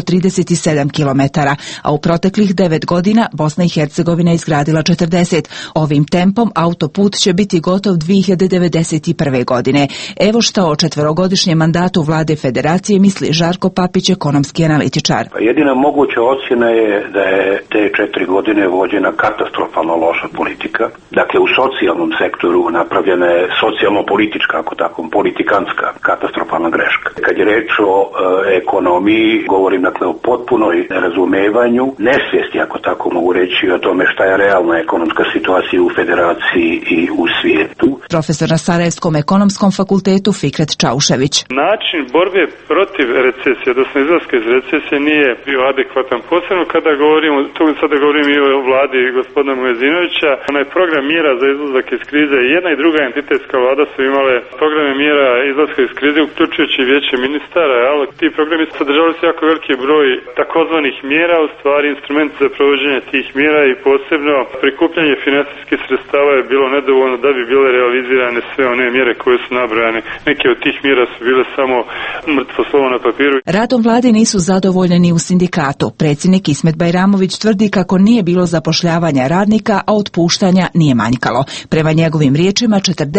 337 km, a u proteklih 9 godina Bosna i Hercegovina je izgradila 40. Ovim tempom autoput će biti gotov 2091. godine. Evo što o 4-godišnjem mandatu vlade federacije misli Žarko Papić, ekonomski analitičar. Jedina moguća ocjena je da je te 4 godine vođena katastrofalno loša politika. Dakle, u socijalnom sektoru napravljena je socijalno-politička, ako tako, politikantska, katastrofalna greška. Kad je reč o ekonomiji, govorim dakle o potpunoj nerazumevanju, nesvijesti, ako tako mogu reći, o tome šta je realna ekonomska situacija u federaciji i u svijetu. Profesor na Sarajevskom ekonomskom fakultetu Fikret Čaušević. Način borbe protiv recesije, odnosno izlaska iz recesije, nije bio adekvatan. Posebno kada govorimo, tu sada govorim i o vladi gospodina Mujezinovića, onaj program mjera za izlazak iz krize, jedna i druga entitetska vlada su imale programe mjera izlaska iz krize, uključujući vijeće ministara, ali ti programi sadržavali su jako veliki broj takozvanih mjera, u stvari instrument za provođenje tih mjera i posebno prikupljanje financijskih sredstava je bilo nedovoljno da bi bile realizirane sve one mjere koje su nabrojane. Neke od tih mjera su bile samo mrtvo slovo na papiru. Radom vlade nisu zadovoljni ni u sindikatu. Predsjednik Ismet Bajramović tvrdi kako nije bilo zapošljavanja radnika, a otpuštanja nije manjkalo. Prema njegovim riječima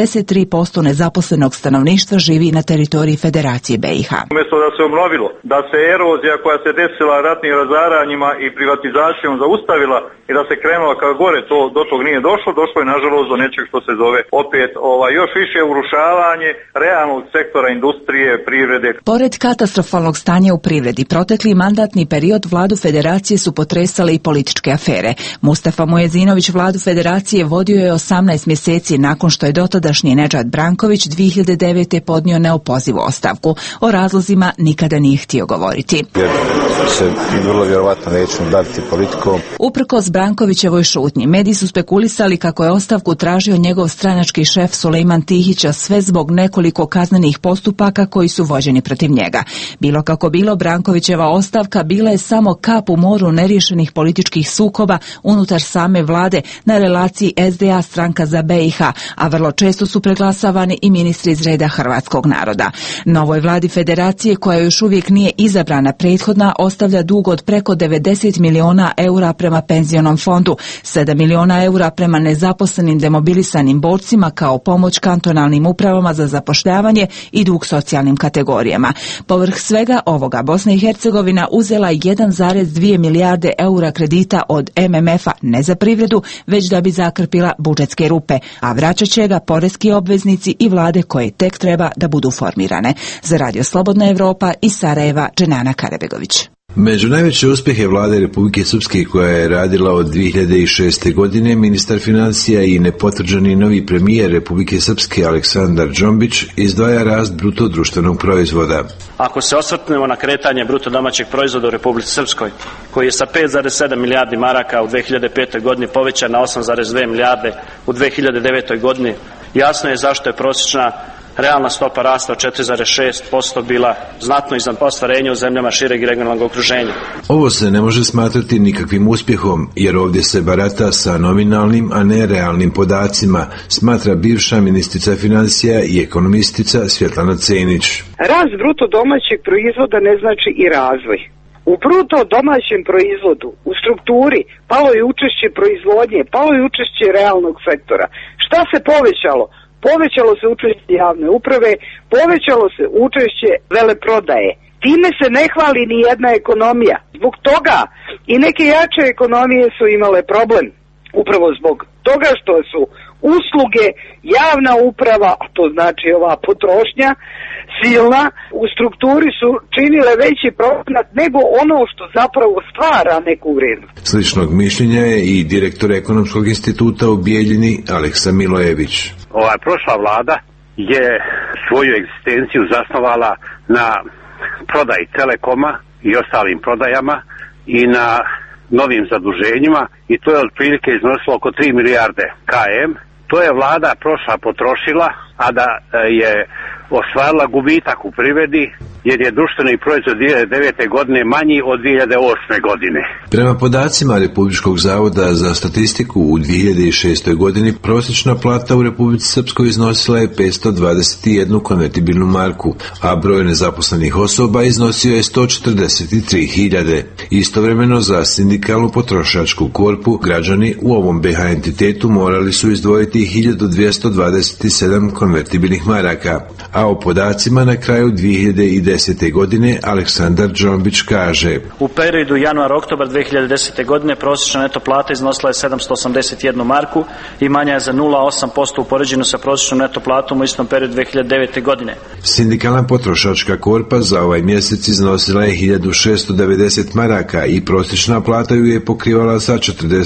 43% nezaposlenog stanovništva živi na teritoriji Federacije BiH. Umjesto da se obnovilo, da se erozija koja se desila ratnim razaranjima i privatizacijom zaustavila i da se krenula ka gore, to do tog nije došlo je nažalost do nečeg što se zove opet još više urušavanje realnog sektora industrije, privrede. Pored katastrofalnog stanja u privredi, protekli mandatni period vladu Federacije su potresale i političke afere. Mustafa Mujezinović vladu Federacije vodio je 18 mjeseci nakon što je dotadašnji Nedžad Branković 2009. podnio neopozivu ostavku. O razlozima nikada nije htio govoriti. Jer se vrlo vjerovatno nećemo baviti politikom. Uprkos Brankovićevoj šutnji, mediji su spekulisali kako je ostavku tražio njegov stranački šef Sulejman Tihića, sve zbog nekoliko kaznenih postupaka koji su vođeni protiv njega. Bilo kako bilo, Brankovićeva ostavka bila je samo kap u moru neriješenih političkih sukoba unutar same vlade na relaciji SDA Stranka za BiH, a vrlo često su preglasavani i ministri iz reda hrvatskog naroda. Novoj vladi federacije, koja još uvijek nije izabrana, prethodna ostavlja dug od preko 90 miliona eura prema penzionom fondu, 7 miliona eura prema nezaposlenim demobilisanim borcima kao pomoć kantonalnim upravama za zapošljavanje i dug socijalnim kategorijama. Povrh svega ovoga, Bosna i Hercegovina uzela 1,2 milijarde eura kredita od MMF-a, ne za privredu, već da bi zakrpila budžetske rupe, a vraćat će ga poreski obveznici i vlade koje tek treba da budu formirane. Za Radio Slobodna Evropa iz Sarajeva, Dženana Karabegović. Među najveće uspjehe vlade Republike Srpske koja je radila od 2006. godine, ministar financija i nepotvrđeni novi premijer Republike Srpske Aleksandar Džombić izdvaja rast bruto društvenog proizvoda. Ako se osvrtnemo na kretanje bruto domaćeg proizvoda u Republici Srpskoj, koji je sa 5,7 milijardi maraka u 2005. godini povećan na 8,2 milijarde u 2009. godini, jasno je zašto je prosječna realna stopa rasta od 4,6% bila znatno iznad ostvarenja u zemljama šireg i regionalnog okruženja. Ovo se ne može smatrati nikakvim uspjehom, jer ovdje se barata sa nominalnim, a ne realnim podacima, smatra bivša ministrica financija i ekonomistica Svjetlana Cenić. Rast bruto domaćeg proizvoda ne znači i razvoj. U bruto domaćem proizvodu, u strukturi, palo je učešće proizvodnje, palo je učešće realnog sektora. Šta se povećalo? Povećalo se učešće javne uprave, povećalo se učešće veleprodaje. Time se ne hvali ni jedna ekonomija. Zbog toga i neke jače ekonomije su imale problem. Upravo zbog toga što su usluge, javna uprava, a to znači ova potrošnja, silna, u strukturi su činile veći procenat nego ono što zapravo stvara neku vrijednost. Sličnog mišljenja je i direktor Ekonomskog instituta u Bijeljini Aleksa Milojević. Prošla vlada je svoju egzistenciju zasnovala na prodaji Telekoma i ostalim prodajama i na novim zaduženjima i to je otprilike iznosilo oko 3 milijarde KM. To je vlada prošla potrošila, a da je ostvarila gubitak u privredi jer je društveni proizvod 2009. godine manji od 2008. godine. Prema podacima Republičkog zavoda za statistiku u 2006. godini prosječna plata u Republici Srpskoj iznosila je 521 konvertibilnu marku, a broj nezaposlenih osoba iznosio je 143.000. Istovremeno za sindikalnu potrošačku korpu građani u ovom BH entitetu morali su izdvojiti 1227 konvertibilnih maraka, a o podacima na kraju 2010. godine Aleksandar Džombić kaže: U periodu januar-oktobar 2010. godine prosječna neto plata iznosila je 781 marku i manja je za 0,8% u poređenju sa prosječnom neto platom u istom periodu 2009. godine. Sindikalna potrošačka korpa za ovaj mjesec iznosila je 1690 maraka i prosječna plata ju je pokrivala sa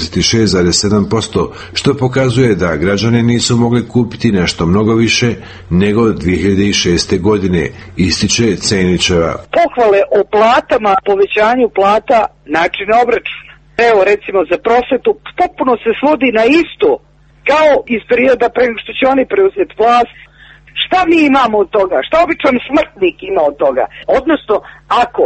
46,7%, što pokazuje da građani nisu mogli kupiti nešto mnogo više nego 2006. godine, ističe Cenićeva. Pohvale o platama, povećanju plata, način obračuna. Evo recimo za prosvetu potpuno se svodi na isto kao iz perioda pre nego što će oni preuzeti vlast. Šta mi imamo od toga? Šta običan smrtnik ima od toga? Odnosno, ako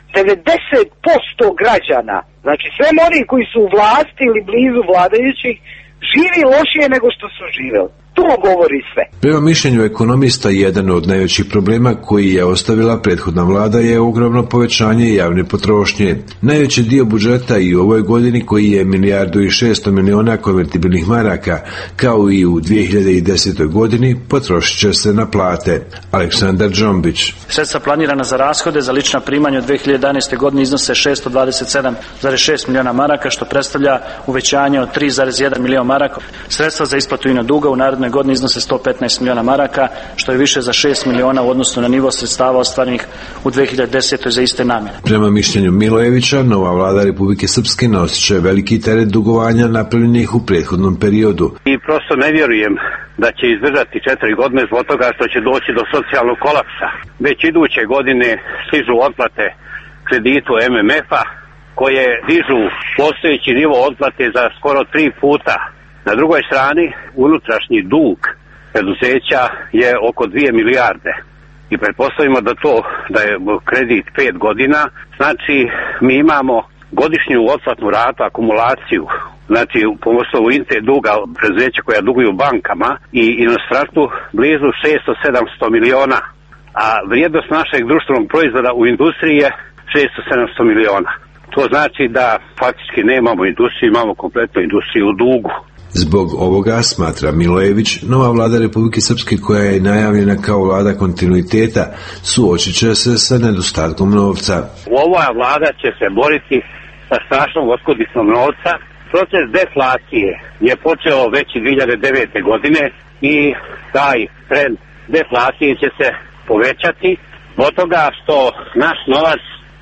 90% građana, znači sve oni koji su u vlasti ili blizu vladajućih, živi lošije nego što su živjeli. To govori sve. Prema mišljenju ekonomista, jedan od najvećih problema koji je ostavila prethodna vlada je ogromno povećanje javne potrošnje. Najveći dio budžeta i u ovoj godini, koji je 1.600 miliona konvertibilnih maraka, kao i u 2010. godini, potrošit će se na plate. Aleksandar Džombić. Sredstva planirana za rashode za lična primanja u 2011. godini iznose 627,6 miliona maraka, što predstavlja uvećanje od 3,1 milion maraka. Sredstva za isplatu ino duga u narednoj godini iznose 115 miliona maraka, što je više za 6 miliona u odnosu na nivo sredstava ostvarenih u 2010. za iste namjene. Prema mišljenju Milojevića, nova vlada Republike Srpske nosit će veliki teret dugovanja napravljenih u prethodnom periodu. I prosto ne vjerujem da će izdržati 4 godine zbog toga što će doći do socijalnog kolapsa. Već iduće godine stižu otplate kreditu MMF-a koje dižu postojeći nivo otplate za skoro 3 puta. Na drugoj strani, unutrašnji dug preduzeća je oko 2 milijarde. I pretpostavimo da je kredit 5 godina, znači mi imamo godišnju otplatnu ratu, akumulaciju, znači po osnovu duga preduzeća koja duguju bankama i inostranstvu blizu 600-700 miliona, a vrijednost našeg društvenog proizvoda u industriji je 600-700 miliona. To znači da faktički nemamo industriju, imamo kompletnu industriju u dugu. Zbog ovoga, smatra Milojević, nova vlada Republike Srpske, koja je najavljena kao vlada kontinuiteta, suočit će se sa nedostatkom novca. Ova vlada će se boriti sa strašnom oskudicom novca. Proces deflacije je počeo već 2009. godine i taj trend deflacije će se povećati od toga što naš novac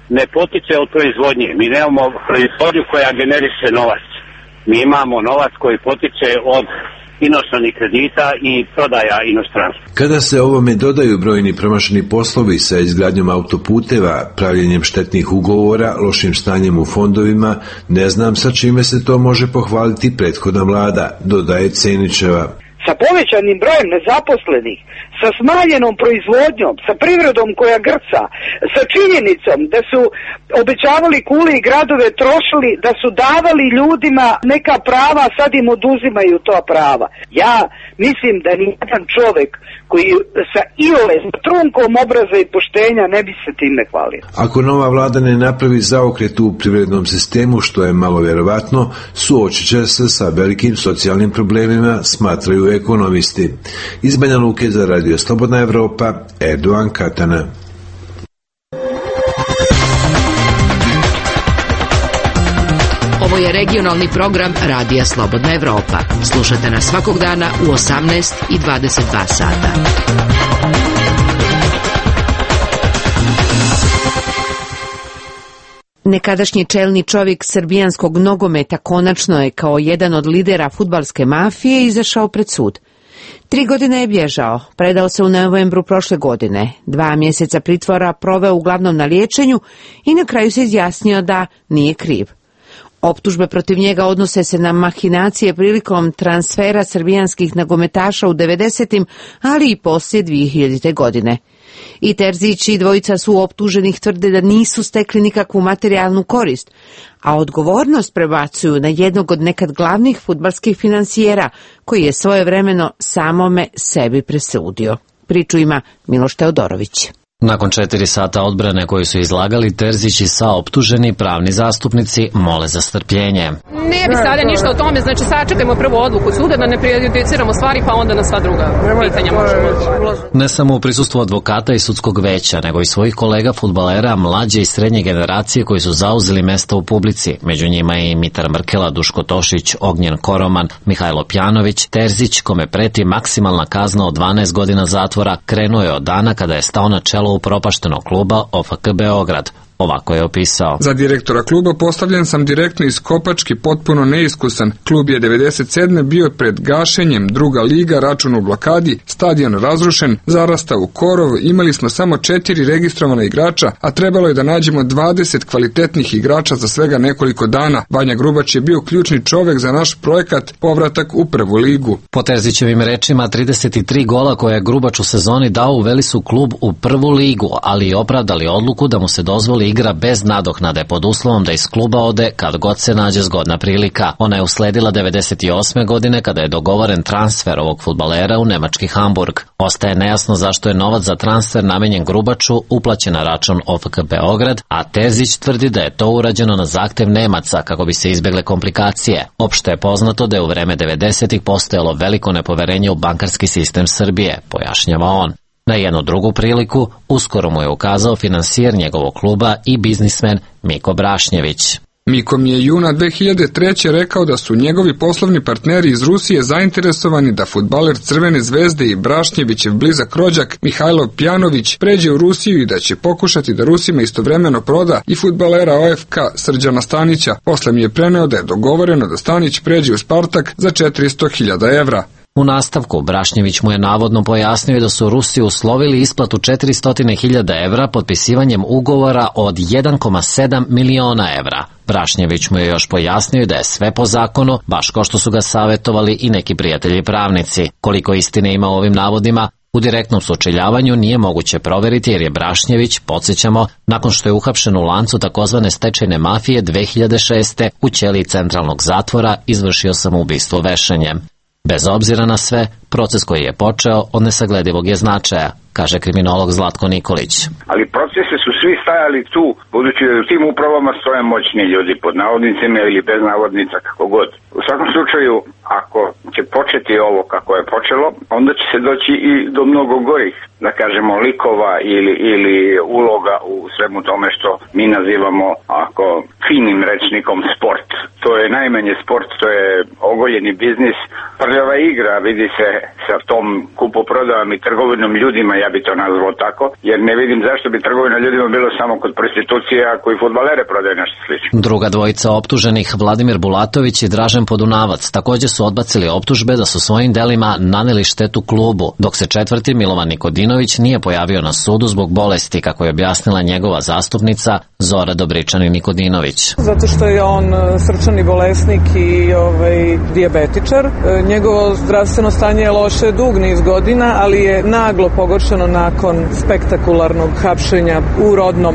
ne potiče od proizvodnje. Mi nemamo proizvodnju koja generiše novac. Mi imamo novac koji potiče od inostranih kredita i prodaja inostranstva. Kada se ovome dodaju brojni promašeni poslovi sa izgradnjom autoputeva, pravljenjem štetnih ugovora, lošim stanjem u fondovima, ne znam sa čime se to može pohvaliti prethodna vlada, dodaje Cenićeva. Sa povećanim brojem nezaposlenih, sa smanjenom proizvodnjom, sa privredom koja grca, sa činjenicom da su obećavali kule i gradove, trošili, da su davali ljudima neka prava, sad im oduzimaju ta prava. Ja mislim da nijedan čovjek koji sa iole, sa trunkom obraza i poštenja ne bi se time hvalio. Ako nova vlada ne napravi zaokret u privrednom sistemu, što je malo vjerovatno, suočit će se sa velikim socijalnim problemima, smatraju ekonomisti. Iz Banja Luke za Radio Slobodna Evropa, Erdogan Katana. Ovo je regionalni program Radija Slobodna Evropa. Slušajte nas svakog dana u 18 i 22 sata. Nekadašnji čelni čovjek srbijanskog nogometa konačno je kao jedan od lidera fudbalske mafije izašao pred sud. 3 godine je bježao, predao se u novembru prošle godine, 2 mjeseca pritvora proveo uglavnom na liječenju i na kraju se izjasnio da nije kriv. Optužbe protiv njega odnose se na mahinacije prilikom transfera srbijanskih nogometaša u 90. ali i poslije 2000. godine. I Terzić i dvojica su optuženih tvrde da nisu stekli nikakvu materijalnu korist, a odgovornost prebacuju na jednog od nekad glavnih fudbalskih finansijera, koji je svojevremeno samome sebi presudio. Priču ima Miloš Teodorović. Nakon 4 sata odbrane koju su izlagali, Terzić i saoptuženi pravni zastupnici mole za strpljenje. Ne bi sada ništa o tome, znači sačekajmo prvo odluku suda, da ne prejudiciramo stvari, pa onda na sva druga pitanja možemo. Ne samo u prisustvu advokata i sudskog veća, nego i svojih kolega fudbalera mlađe i srednje generacije koji su zauzeli mesta u publici. Među njima je i Mitar Mrkela, Duško Tošić, Ognjen Koroman, Mihajlo Pjanović. Terzić, kome preti maksimalna kazna od 12 godina zatvora, krenuo je od dana kada je stao na čelo upropaštenog kluba OFK Beograd. Ovako je opisao. Za direktora kluba postavljen sam direktno iz Kopački, potpuno neiskusan. Klub je 97. bio pred gašenjem, druga liga, račun u blokadi, stadion razrušen, zarasta u korov, imali smo samo 4 registrovana igrača, a trebalo je da nađemo 20 kvalitetnih igrača za svega nekoliko dana. Vanja Grubač je bio ključni čovjek za naš projekat povratak u prvu ligu. Po Terzićevim rečima, 33 gola koje je Grubač u sezoni dao uveli su klub u prvu ligu, ali i opravdali odluku da mu se dozvoli igra bez nadoknade pod uslovom da iz kluba ode kad god se nađe zgodna prilika. Ona je usledila 98. godine kada je dogovoren transfer ovog fudbalera u nemački Hamburg. Ostaje nejasno zašto je novac za transfer namenjen Grubaču uplaćen na račun OFK Beograd, a Terzić tvrdi da je to urađeno na zahtev Nemaca kako bi se izbjegle komplikacije. Opšte je poznato da je u vreme 90-ih postojalo veliko nepoverenje u bankarski sistem Srbije, pojašnjava on. Na jednu drugu priliku, uskoro mu je ukazao finansijer njegovog kluba i biznismen Miko Brašnjević. Miko mi je juna 2003. rekao da su njegovi poslovni partneri iz Rusije zainteresovani da fudbaler Crvene zvezde i Brašnjevićev blizak rođak Mihajlo Pjanović pređe u Rusiju i da će pokušati da Rusima istovremeno proda i fudbalera OFK Srđana Stanića. Posle mi je preneo da je dogovoreno da Stanić pređe u Spartak za 400.000 evra. U nastavku, Brašnjević mu je navodno pojasnio da su Rusi uslovili isplatu 400.000 evra potpisivanjem ugovora od 1,7 miliona evra. Brašnjević mu je još pojasnio da je sve po zakonu, baš kao što su ga savjetovali i neki prijatelji pravnici. Koliko istine ima u ovim navodima, u direktnom sučeljavanju nije moguće proveriti jer je Brašnjević, podsjećamo, nakon što je uhapšen u lancu takozvane stečajne mafije 2006. u ćeliji centralnog zatvora izvršio samoubistvo vešanjem. Bez obzira na sve, proces koji je počeo od nesagledivog je značaja, kaže kriminolog Zlatko Nikolić. Ali procese su svi stajali tu, budući da u tim upravama stoje moćni ljudi, pod navodnicima ili bez navodnica, kako god. U svakom slučaju, ako će početi ovo kako je počelo, onda će se doći i do mnogo gorih, da kažemo, likova ili uloga u svemu tome što mi nazivamo, ako finim rečnikom, sport. To je najmanje sport, to je ogoljeni biznis. Prljava igra, vidi se sa tom kupoprodajom i trgovinom ljudima, ja bi to nazvao tako, jer ne vidim zašto bi trgovina ljudima bilo samo kod prostitucija koji fudbalere prodaju nešto slično. Druga dvojica optuženih, Vladimir Bulatović i Dražen Podunavac, također su odbacili optužbe da su svojim delima naneli štetu klubu, dok se četvrti, Milovan Nikodinović, nije pojavio na sudu zbog bolesti, kako je objasnila njegova zastupnica Zora Dobričanin-Nikodinović. Zato što je on srčani bolesnik i dijabetičar. Njegovo zdravstveno stanje je loše dug niz godina, ali je naglo pogoršano nakon spektakularnog hapšenja u rodnom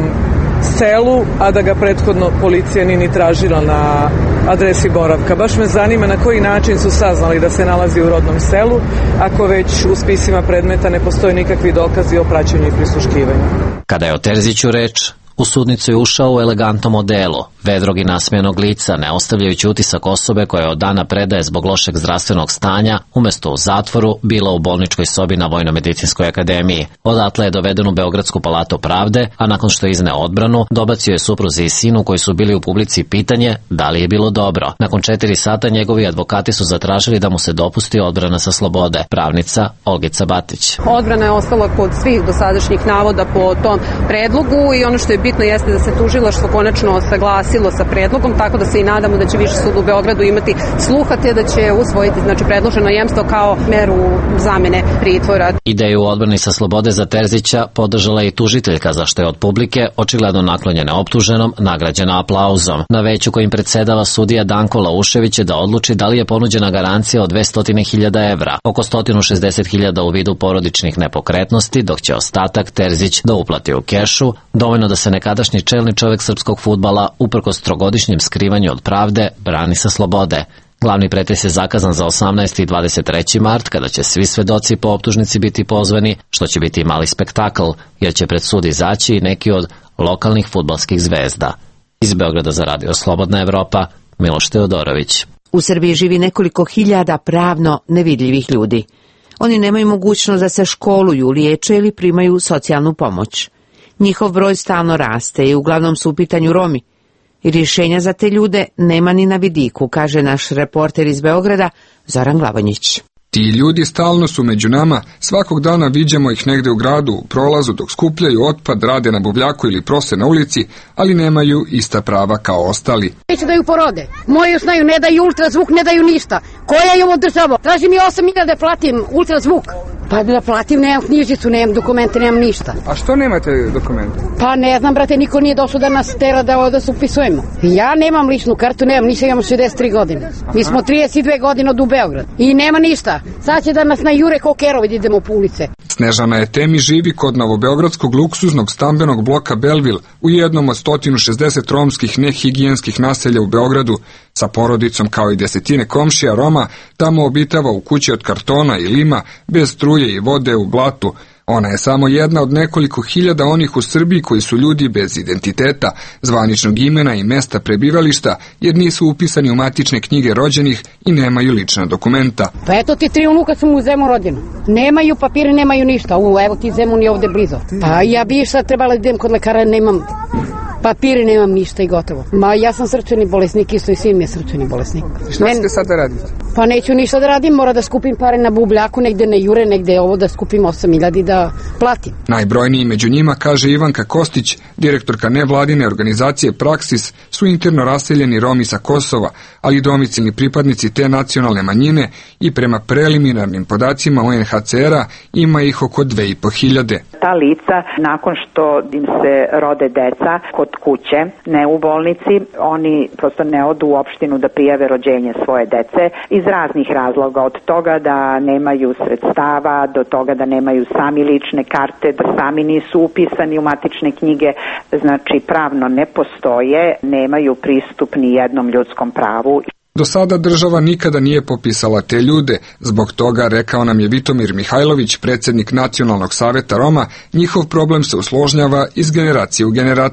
selu, a da ga prethodno policija nije ni tražila na adresi boravka. Baš me zanima na koji način su saznali da se nalazi u rodnom selu, ako već u spisima predmeta ne postoje nikakvi dokazi o praćenju i prisluškivanju. Kada je o Terziću reč, u sudnicu je ušao u elegantnom odelu, vedrog i nasmijenog lica, ne ostavljajući utisak osobe koja od dana predaje zbog lošeg zdravstvenog stanja, umjesto u zatvoru, bila u bolničkoj sobi na Vojno-medicinskoj akademiji. Odatle je doveden u Beogradsku palatu pravde, a nakon što je izneo odbranu, dobacio je supruzi i sinu koji su bili u publici pitanje da li je bilo dobro. Nakon 4 sata njegovi advokati su zatražili da mu se dopusti odbrana sa slobode. Pravnica Olgica Batić. Odbrana je ostala kod svih dosadašnjih navoda po tom predlogu i ono što je bitno jeste da se tužilaštvo konačno saglasilo sa predlogom, tako da se i nadamo da će Viši sud u Beogradu imati sluha te da će usvojiti predloženo jemstvo kao meru zamene pritvora. Ideju odbrani sa slobode za Terzića podržala i tužiteljka, za što je od publike, očigledno naklonjena optuženom, nagrađena aplauzom. Na veću kojim predsjedava sudija Danko Laušević je da odluči da li je ponuđena garancija od 200.000 evra, oko 160.000 u vidu porodičnih nepokretnosti, dok će ostatak Terzić da uplati u kešu, dovoljno da se nekadašnji čelni čovjek srpskog fudbala, uprkos trogodišnjem skrivanju od pravde, brani sa slobode. Glavni pretres je zakazan za 18. i 23. mart, kada će svi svedoci po optužnici biti pozvani, što će biti mali spektakl, jer će pred sud izaći i neki od lokalnih fudbalskih zvezda. Iz Beograda za Radio Slobodna Evropa, Miloš Teodorović. U Srbiji živi nekoliko hiljada pravno nevidljivih ljudi. Oni nemaju mogućnost da se školuju, liječe ili primaju socijalnu pomoć. Njihov broj stalno raste i uglavnom su u pitanju Romi. I rješenja za te ljude nema ni na vidiku, kaže naš reporter iz Beograda Zoran Glavonjić. Ti ljudi stalno su među nama, svakog dana viđamo ih negde u gradu, u prolazu dok skupljaju otpad, rade na buvljaku ili prose na ulici, ali nemaju ista prava kao ostali. Neće da ju porode. Moji još znaju, ne daju ultrazvuk, ne daju ništa. Koja je ovo država? Traži mi 8.000 da platim ultrazvuk. Pa da platim, nemam knjižicu, nemam dokumente, nemam ništa. A što nemate dokumente? Pa ne znam, brate, niko nije došao da nas tera da se upisujemo. Ja nemam ličnu kartu, nemam ništa, imam 63 godine. Mi smo 32 godine od u Beograd. I nema ništa. Sad će da nas najure ko kerovi da idemo po ulice. Snežana je Temi živi kod novobeogradskog luksuznog stambenog bloka Belville u jednom od 160 romskih nehigijenskih naselja u Beogradu. Sa porodicom kao i desetine komšija Roma tamo obitava u kući od kartona i lima, bez struje i vode u blatu. Ona je samo jedna od nekoliko hiljada onih u Srbiji koji su ljudi bez identiteta, zvaničnog imena i mesta prebivališta, jer nisu upisani u matične knjige rođenih i nemaju lična dokumenta. Pa eto ti 3 unuka su mu u Zemun rođenu. Nemaju papire, nemaju ništa. Evo ti Zemun je ovde blizu. Pa ja bi sad trebala da idem kod lekara, nemam papire, nemam ništa i gotovo. Ma ja sam srčani bolesnik, isto i sin mi je srčani bolesnik. Šta ćete sad da radite? Pa neću ništa da radim, mora da skupim pare na bubljaku, negde na jure, negde ovo da skupim 8.000 i da platim. Najbrojniji među njima, kaže Ivanka Kostić, direktorka nevladine organizacije Praksis, su interno raseljeni Romi sa Kosova, ali i domicilni pripadnici te nacionalne manjine i prema preliminarnim podacima UNHCR-a ima ih oko 2.500. Ta lica, nakon što im se rode deca kod kuće, ne u bolnici, oni prosto ne odu u opštinu da prijave rođenje svoje dece iz raznih razloga, od toga da nemaju sredstava, do toga da nemaju sami lične karte, da sami nisu upisani u matične knjige, znači pravno ne postoje, nemaju pristup ni jednom ljudskom pravu. Do sada država nikada nije popisala te ljude, zbog toga, rekao nam je Vitomir Mihajlović, predsjednik Nacionalnog saveta Roma, njihov problem se usložnjava iz generacije u generaciju.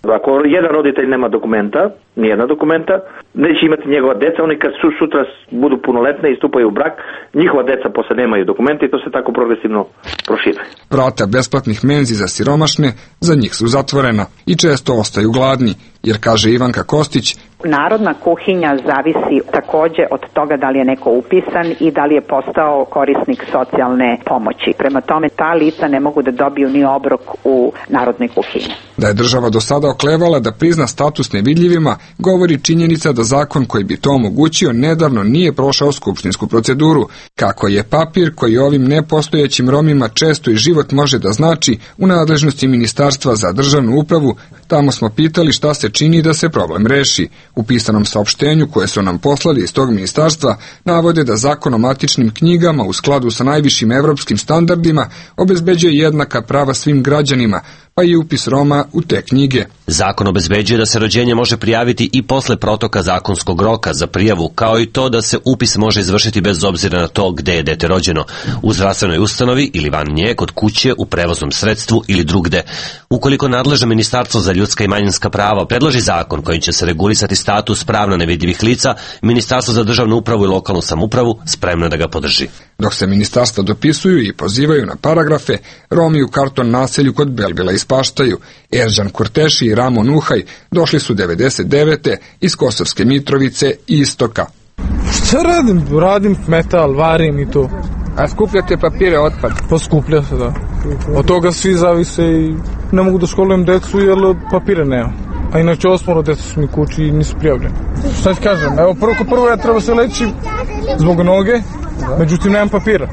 Ako jedan roditelj nema dokumenta, nijedna dokumenta, neće imati njegova deca, oni kad su sutra budu punoletne i stupaju u brak, njihova deca posle nemaju dokumenta i to se tako progresivno proširuje. Vrata besplatnih menzi za siromašne za njih su zatvorena i često ostaju gladni, jer kaže Ivanka Kostić, Narodna kuhinja zavisi takođe od toga da li je neko upisan i da li je postao korisnik socijalne pomoći. Prema tome, ta lica ne mogu da dobiju ni obrok u Narodnoj kuhinji. Da je država do sada oklevala da prizna status nevidljivima, govori činjenica da zakon koji bi to omogućio nedavno nije prošao skupštinsku proceduru. Kako je papir koji ovim nepostojećim Romima često i život može da znači u nadležnosti Ministarstva za državnu upravu, tamo smo pitali šta se čini da se problem reši. U pisanom saopštenju koje su nam poslali iz tog ministarstva navode da Zakon o matičnim knjigama u skladu sa najvišim evropskim standardima obezbeđuje jednaka prava svim građanima, pa i upis Roma u te knjige. Zakon obezbeđuje da se rođenje može prijaviti i posle protoka zakonskog roka za prijavu, kao i to da se upis može izvršiti bez obzira na to gde je dete rođeno, u zdravstvenoj ustanovi ili van nje, kod kuće, u prevoznom sredstvu ili drugde. Ukoliko nadležno Ministarstvo za ljudska i manjinska prava predloži zakon kojim će se regulisati status pravno nevidljivih lica, Ministarstvo za državnu upravu i lokalnu samoupravu spremno da ga podrži. Dok se ministarstva dopisuju i pozivaju na paragrafe, Romi u Karton naselju kod Belbila ispaštaju. Erđan Kurteši i Ramon Uhaj došli su 99. iz Kosovske Mitrovice i Istoka. Šta radim? Radim metal, varim i to. A skupljate papire, otpad? Pa skuplja se, da. Od toga svi zavise i ne mogu da školujem decu jer papire nema. A inače 8 deca su mi kući i nisu prijavljeni. Šta ti kažem? Evo prvo ja treba se leći zbog noge, međutim nemam papira.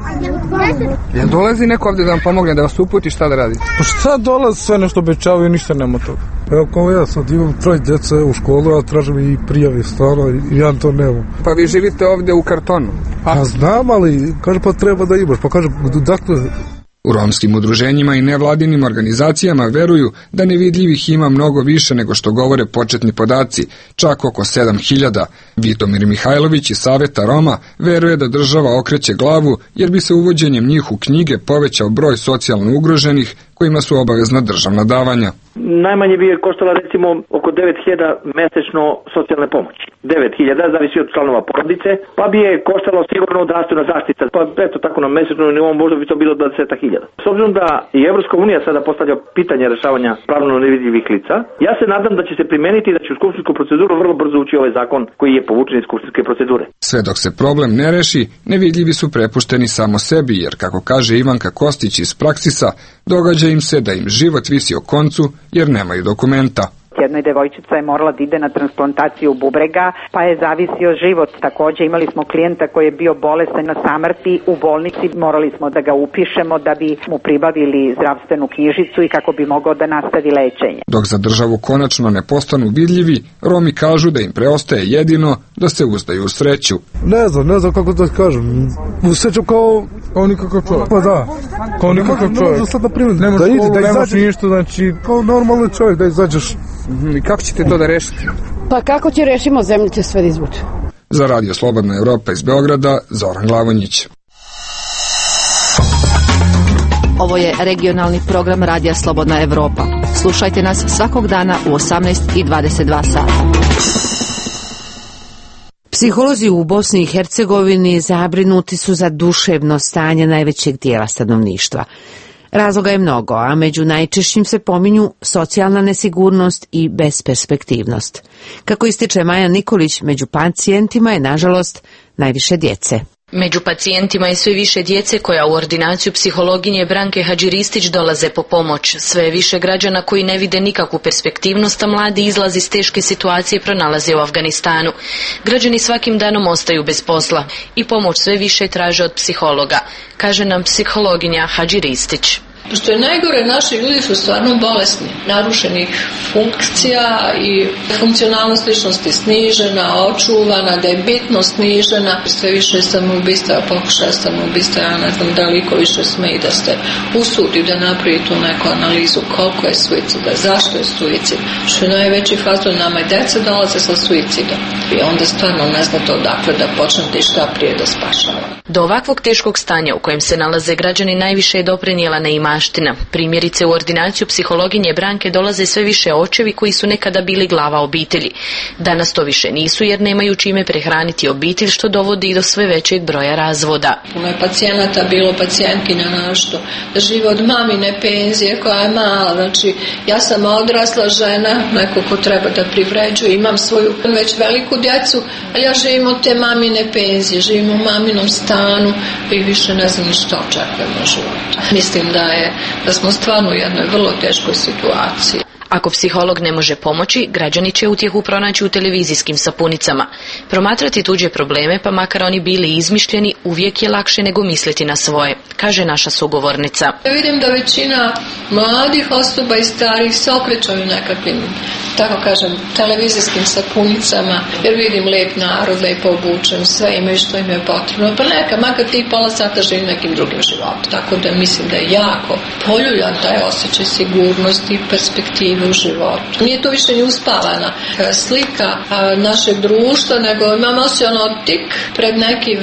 Jel dolazi neko ovdje da vam pomogne, da vas uputi šta da radite? Pa šta dolazi, sve nešto obećavaju i ništa nema toga. Evo kao ja sad imam 3 djece u školu, a tražim i prijave stvarno i ja to nemam. Pa vi živite ovdje u Kartonu? Pa znam, ali kaže pa treba da imaš, pa kaže dakle... U romskim udruženjima i nevladinim organizacijama veruju da nevidljivih ima mnogo više nego što govore početni podaci, čak oko 7000. Vitomir Mihajlović iz Saveta Roma veruje da država okreće glavu jer bi se uvođenjem njih u knjige povećao broj socijalno ugroženih kojima su obavezna državna davanja. Najmanje bi je koštala recimo oko 9.000 mesečno socijalne pomoći. 9.000 zavisi od članova porodice, pa bi je koštalo sigurno zdravstvena zaštita. Pa eto tako na mesečnom nivou možda bi to bilo 20.000. S obzirom da i Evropska unija sada postavlja pitanje rešavanja pravno nevidljivih lica, ja se nadam da će se primeniti i da će u skupštinsku proceduru vrlo brzo ući ovaj zakon koji je povučen iz skupštinske procedure. Sve dok se problem ne reši, nevidljivi su prepušteni samo sebi, jer kako kaže Ivanka Kostić iz Praksisa, događa im se da im život visi o koncu jer nemaju dokumenta. Jednoj devojčica je morala da ide na transplantaciju bubrega, pa je zavisio život. Takođe imali smo klijenta koji je bio bolestan na samrti u bolnici, morali smo da ga upišemo da bi mu pribavili zdravstvenu knjižicu i kako bi mogao da nastavi lečenje. Dok za državu konačno ne postanu vidljivi, Romi kažu da im preostaje jedino da se uzdaju u sreću. Ne znam kako da kažem. Usreću kao nikakav čovjek. Pa da, kao nikakav čovjek. Nemaš školu, nemaš ništa, znači kao normalni čovjek da izađeš. I kako ćete to da rešiti? Pa kako će rešimo, zemlju će sve da izvuče. Za Radio Slobodna Evropa iz Beograda, Zoran Glavonjić. Ovo je regionalni program Radija Slobodna Evropa. Slušajte nas svakog dana u 18:22 sata. Psiholozi u Bosni i Hercegovini zabrinuti su za duševno stanje najvećeg dijela stanovništva. Razloga je mnogo, a među najčešćim se pominju socijalna nesigurnost i besperspektivnost. Kako ističe Maja Nikolić, među pacijentima je, nažalost, najviše djece. Među pacijentima je sve više djece koja u ordinaciju psihologinje Branke Hadžiristić dolaze po pomoć. Sve je više građana koji ne vide nikakvu perspektivnost, a mladi izlaz iz teške situacije pronalaze u Afganistanu. Građani svakim danom ostaju bez posla i pomoć sve više traže od psihologa, kaže nam psihologinja Hadžiristić. Što je najgore, naši ljudi su stvarno bolesni, narušenih funkcija i funkcionalnost ličnosti snižena, očuvana, da je bitnost snižena. Sve više samoubistva, pokušaja samoubistva, ja ne znam da li iko više sme i da ste usudi da napravi tu neku analizu koliko je suicida, zašto je suicid. Što je najveći faktor, nama i deca dolaze sa suicidom i onda stvarno ne znate odakle da počnete i šta prije da spašava. Do ovakvog teškog stanja u kojem se nalaze građani najviše je doprinijela neimaština neimaština. Primjerice, u ordinaciju psihologinje Branke dolaze sve više očevi koji su nekada bili glava obitelji. Danas to više nisu jer nemaju čime prehraniti obitelj, što dovodi i do sve većeg broja razvoda. Puno je pacijenata bilo, pacijentkinja našto, da žive od mamine penzije koja je mala. Znači, ja sam odrasla žena, neko ko treba da privređuje, imam svoju već veliku djecu, ali ja živim od te mamine penzije, živim u maminom stanu i više ne znam ni što očekujem u životu. Mislim da smo stvarno u jednoj vrlo teškoj situaciji. Ako psiholog ne može pomoći, građani će utjehu pronaći u televizijskim sapunicama. Promatrati tuđe probleme, pa makar oni bili izmišljeni, uvijek je lakše nego misliti na svoje, kaže naša sugovornica. Vidim da većina mladih osoba i starih se okrećaju nekakvim, tako kažem, televizijskim sapunicama, jer vidim lijep narod, lijepo obučen, sve imaju što im je potrebno, pa neka, makar ti pola sata živim nekim drugim životom. Tako da mislim da je jako poljuljan taj osjećaj sigurnosti i perspektive u životu. Nije to više ni uspavana slika našeg društva, nego imamo osjećaj tik pred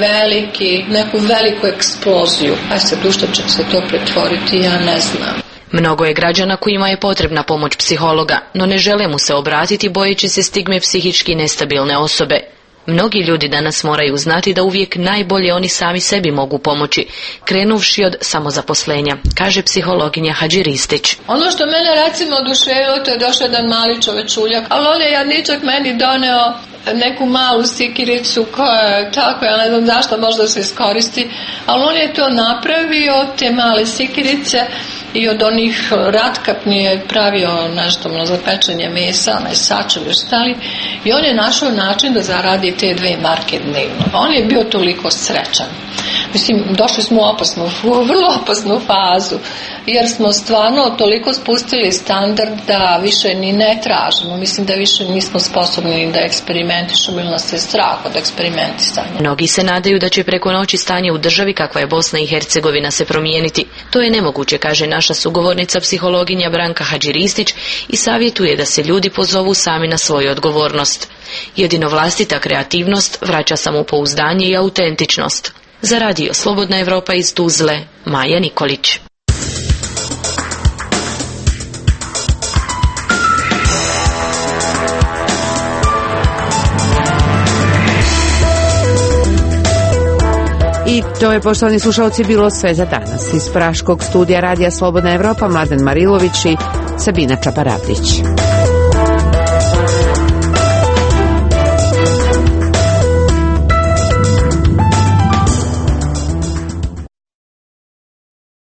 neku veliku eksploziju. A se u što će se to pretvoriti, ja ne znam. Mnogo je građana kojima je potrebna pomoć psihologa, no ne žele mu se obratiti bojeći se stigme psihički nestabilne osobe. Mnogi ljudi danas moraju znati da uvijek najbolje oni sami sebi mogu pomoći, krenuvši od samozaposlenja, kaže psihologinja Hadži Ristić. Ono što mene recimo oduševilo, to je došao jedan mali čovečuljak, ali on je jadničak meni doneo neku malu sikiricu koja je tako, ja ne znam zašto možda se iskoristi, ali on je to napravio od te male sikirice i od onih ratkapni je pravio nešto za pečenje mesa, onaj sačev ostali, i on je našao način da zaradi te 2 marke dnevno. On je bio toliko srećan. Mislim, došli smo u vrlo opasnu fazu, jer smo stvarno toliko spustili standard da više ni ne tražimo. Mislim da više nismo sposobni da eksperimentišemo ili nas je strah od eksperimentisanja. Mnogi se nadaju da će preko noći stanje u državi kakva je Bosna i Hercegovina se promijeniti. To je nemoguće, kaže naša sugovornica psihologinja Branka Hadži Ristić, i savjetuje da se ljudi pozovu sami na svoju odgovornost. Jedino vlastita kreativnost vraća samopouzdanje i autentičnost. Za radio Slobodna Evropa iz Tuzle, Maja Nikolić. I to je, poštovani slušalci, bilo sve za danas. Iz praškog studija radija Slobodna Evropa, Mladen Marilović i Sabina Čaparavdić.